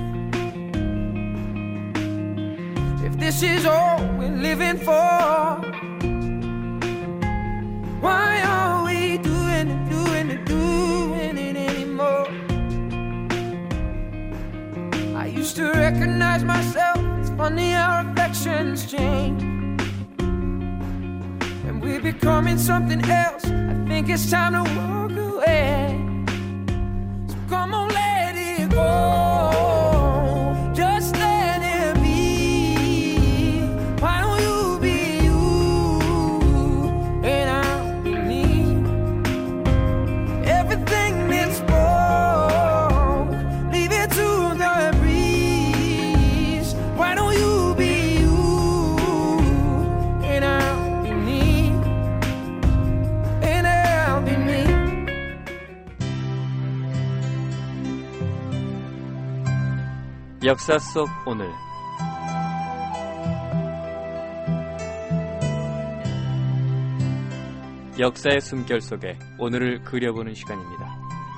If this is all we're living for, why are we doing it anymore? I used to recognize myself. It's funny how affections change. And we're becoming something else. I think it's time to walk away. So come on, let it go. Just let it be. Why don't you be you, and I'll be me. Everything that's broke, leave it to the breeze. Why don't you be you, and I'll be me, and I'll be me. 역사 속 오늘. 역사의 숨결 속에 오늘을 그려보는 시간입니다.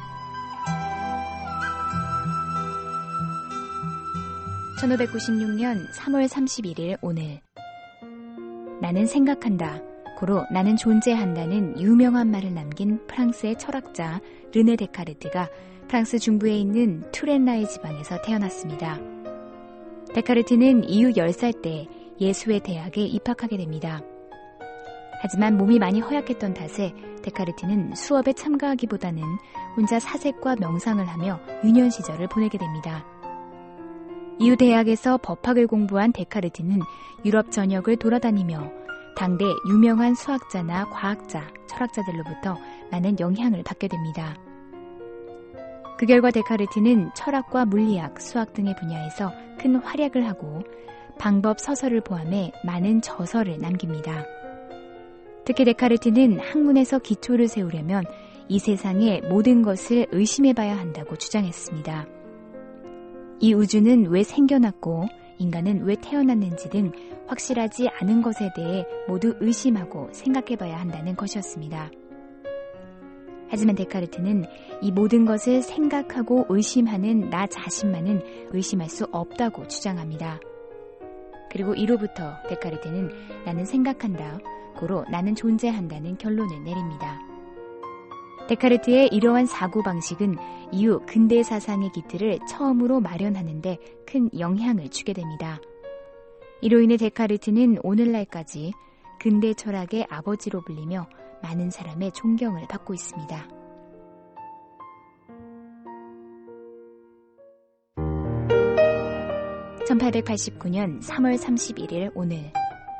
(1596년 3월 31일) 오늘. 나는 생각한다. 고로 나는 존재한다는 유명한 말을 남긴 프랑스의 철학자 르네 데카르트가 프랑스 중부에 있는 투렌라의 지방에서 태어났습니다. 데카르트는 이후 10살 때 예수의 대학에 입학하게 됩니다. 하지만 몸이 많이 허약했던 탓에 데카르트는 수업에 참가하기보다는 혼자 사색과 명상을 하며 유년 시절을 보내게 됩니다. 이후 대학에서 법학을 공부한 데카르트는 유럽 전역을 돌아다니며 당대 유명한 수학자나 과학자, 철학자들로부터 많은 영향을 받게 됩니다. 그 결과 데카르트는 철학과 물리학, 수학 등의 분야에서 큰 활약을 하고 방법 서설을 포함해 많은 저서를 남깁니다. 특히 데카르트는 학문에서 기초를 세우려면 이 세상의 모든 것을 의심해봐야 한다고 주장했습니다. 이 우주는 왜 생겨났고 인간은 왜 태어났는지 등 확실하지 않은 것에 대해 모두 의심하고 생각해봐야 한다는 것이었습니다. 하지만 데카르트는 이 모든 것을 생각하고 의심하는 나 자신만은 의심할 수 없다고 주장합니다. 그리고 이로부터 데카르트는 나는 생각한다, 고로 나는 존재한다는 결론을 내립니다. 데카르트의 이러한 사고방식은 이후 근대 사상의 기틀을 처음으로 마련하는 데 큰 영향을 주게 됩니다. 이로 인해 데카르트는 오늘날까지 근대 철학의 아버지로 불리며 많은 사람의 존경을 받고 있습니다. (1889년 3월 31일) 오늘.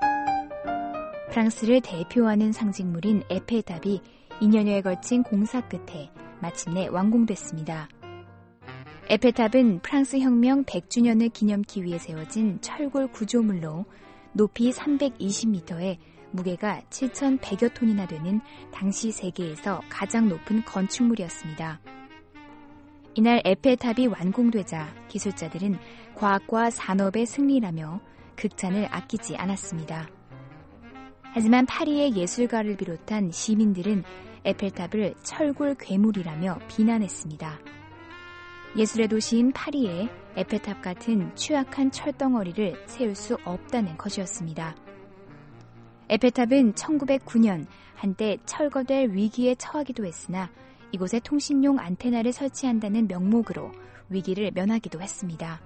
프랑스를 대표하는 상징물인 에펠탑이 2년여에 걸친 공사 끝에 마침내 완공됐습니다. 에펠탑은 프랑스 혁명 100주년을 기념하기 위해 세워진 철골 구조물로 높이 320m에 무게가 7,100여 톤이나 되는 당시 세계에서 가장 높은 건축물이었습니다. 이날 에펠탑이 완공되자 기술자들은 과학과 산업의 승리라며 극찬을 아끼지 않았습니다. 하지만 파리의 예술가를 비롯한 시민들은 에펠탑을 철골 괴물이라며 비난했습니다. 예술의 도시인 파리에 에펠탑 같은 취약한 철덩어리를 세울 수 없다는 것이었습니다. 에펠탑은 1909년 한때 철거될 위기에 처하기도 했으나 이곳에 통신용 안테나를 설치한다는 명목으로 위기를 면하기도 했습니다.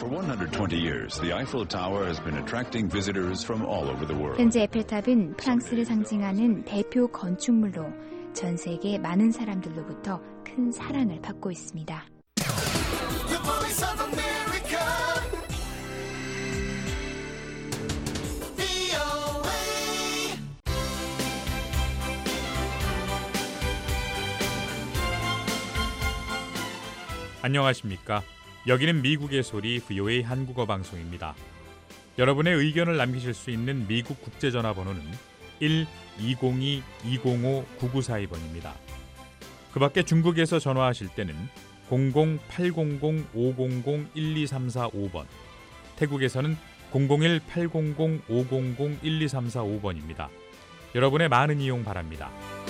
현재 에펠탑은 프랑스를 상징하는 대표 건축물로 전 세계 많은 사람들로부터 큰 사랑을 받고 있습니다. 안녕하십니까? 여기는 미국의 소리 VOA 한국어 방송입니다. 여러분의 의견을 남기실 수 있는 미국 국제전화번호는 1-202-205-9942번입니다. 그 밖에 중국에서 전화하실 때는 00-800-500-12345번, 태국에서는 001-800-500-12345번입니다. 여러분의 많은 이용 바랍니다.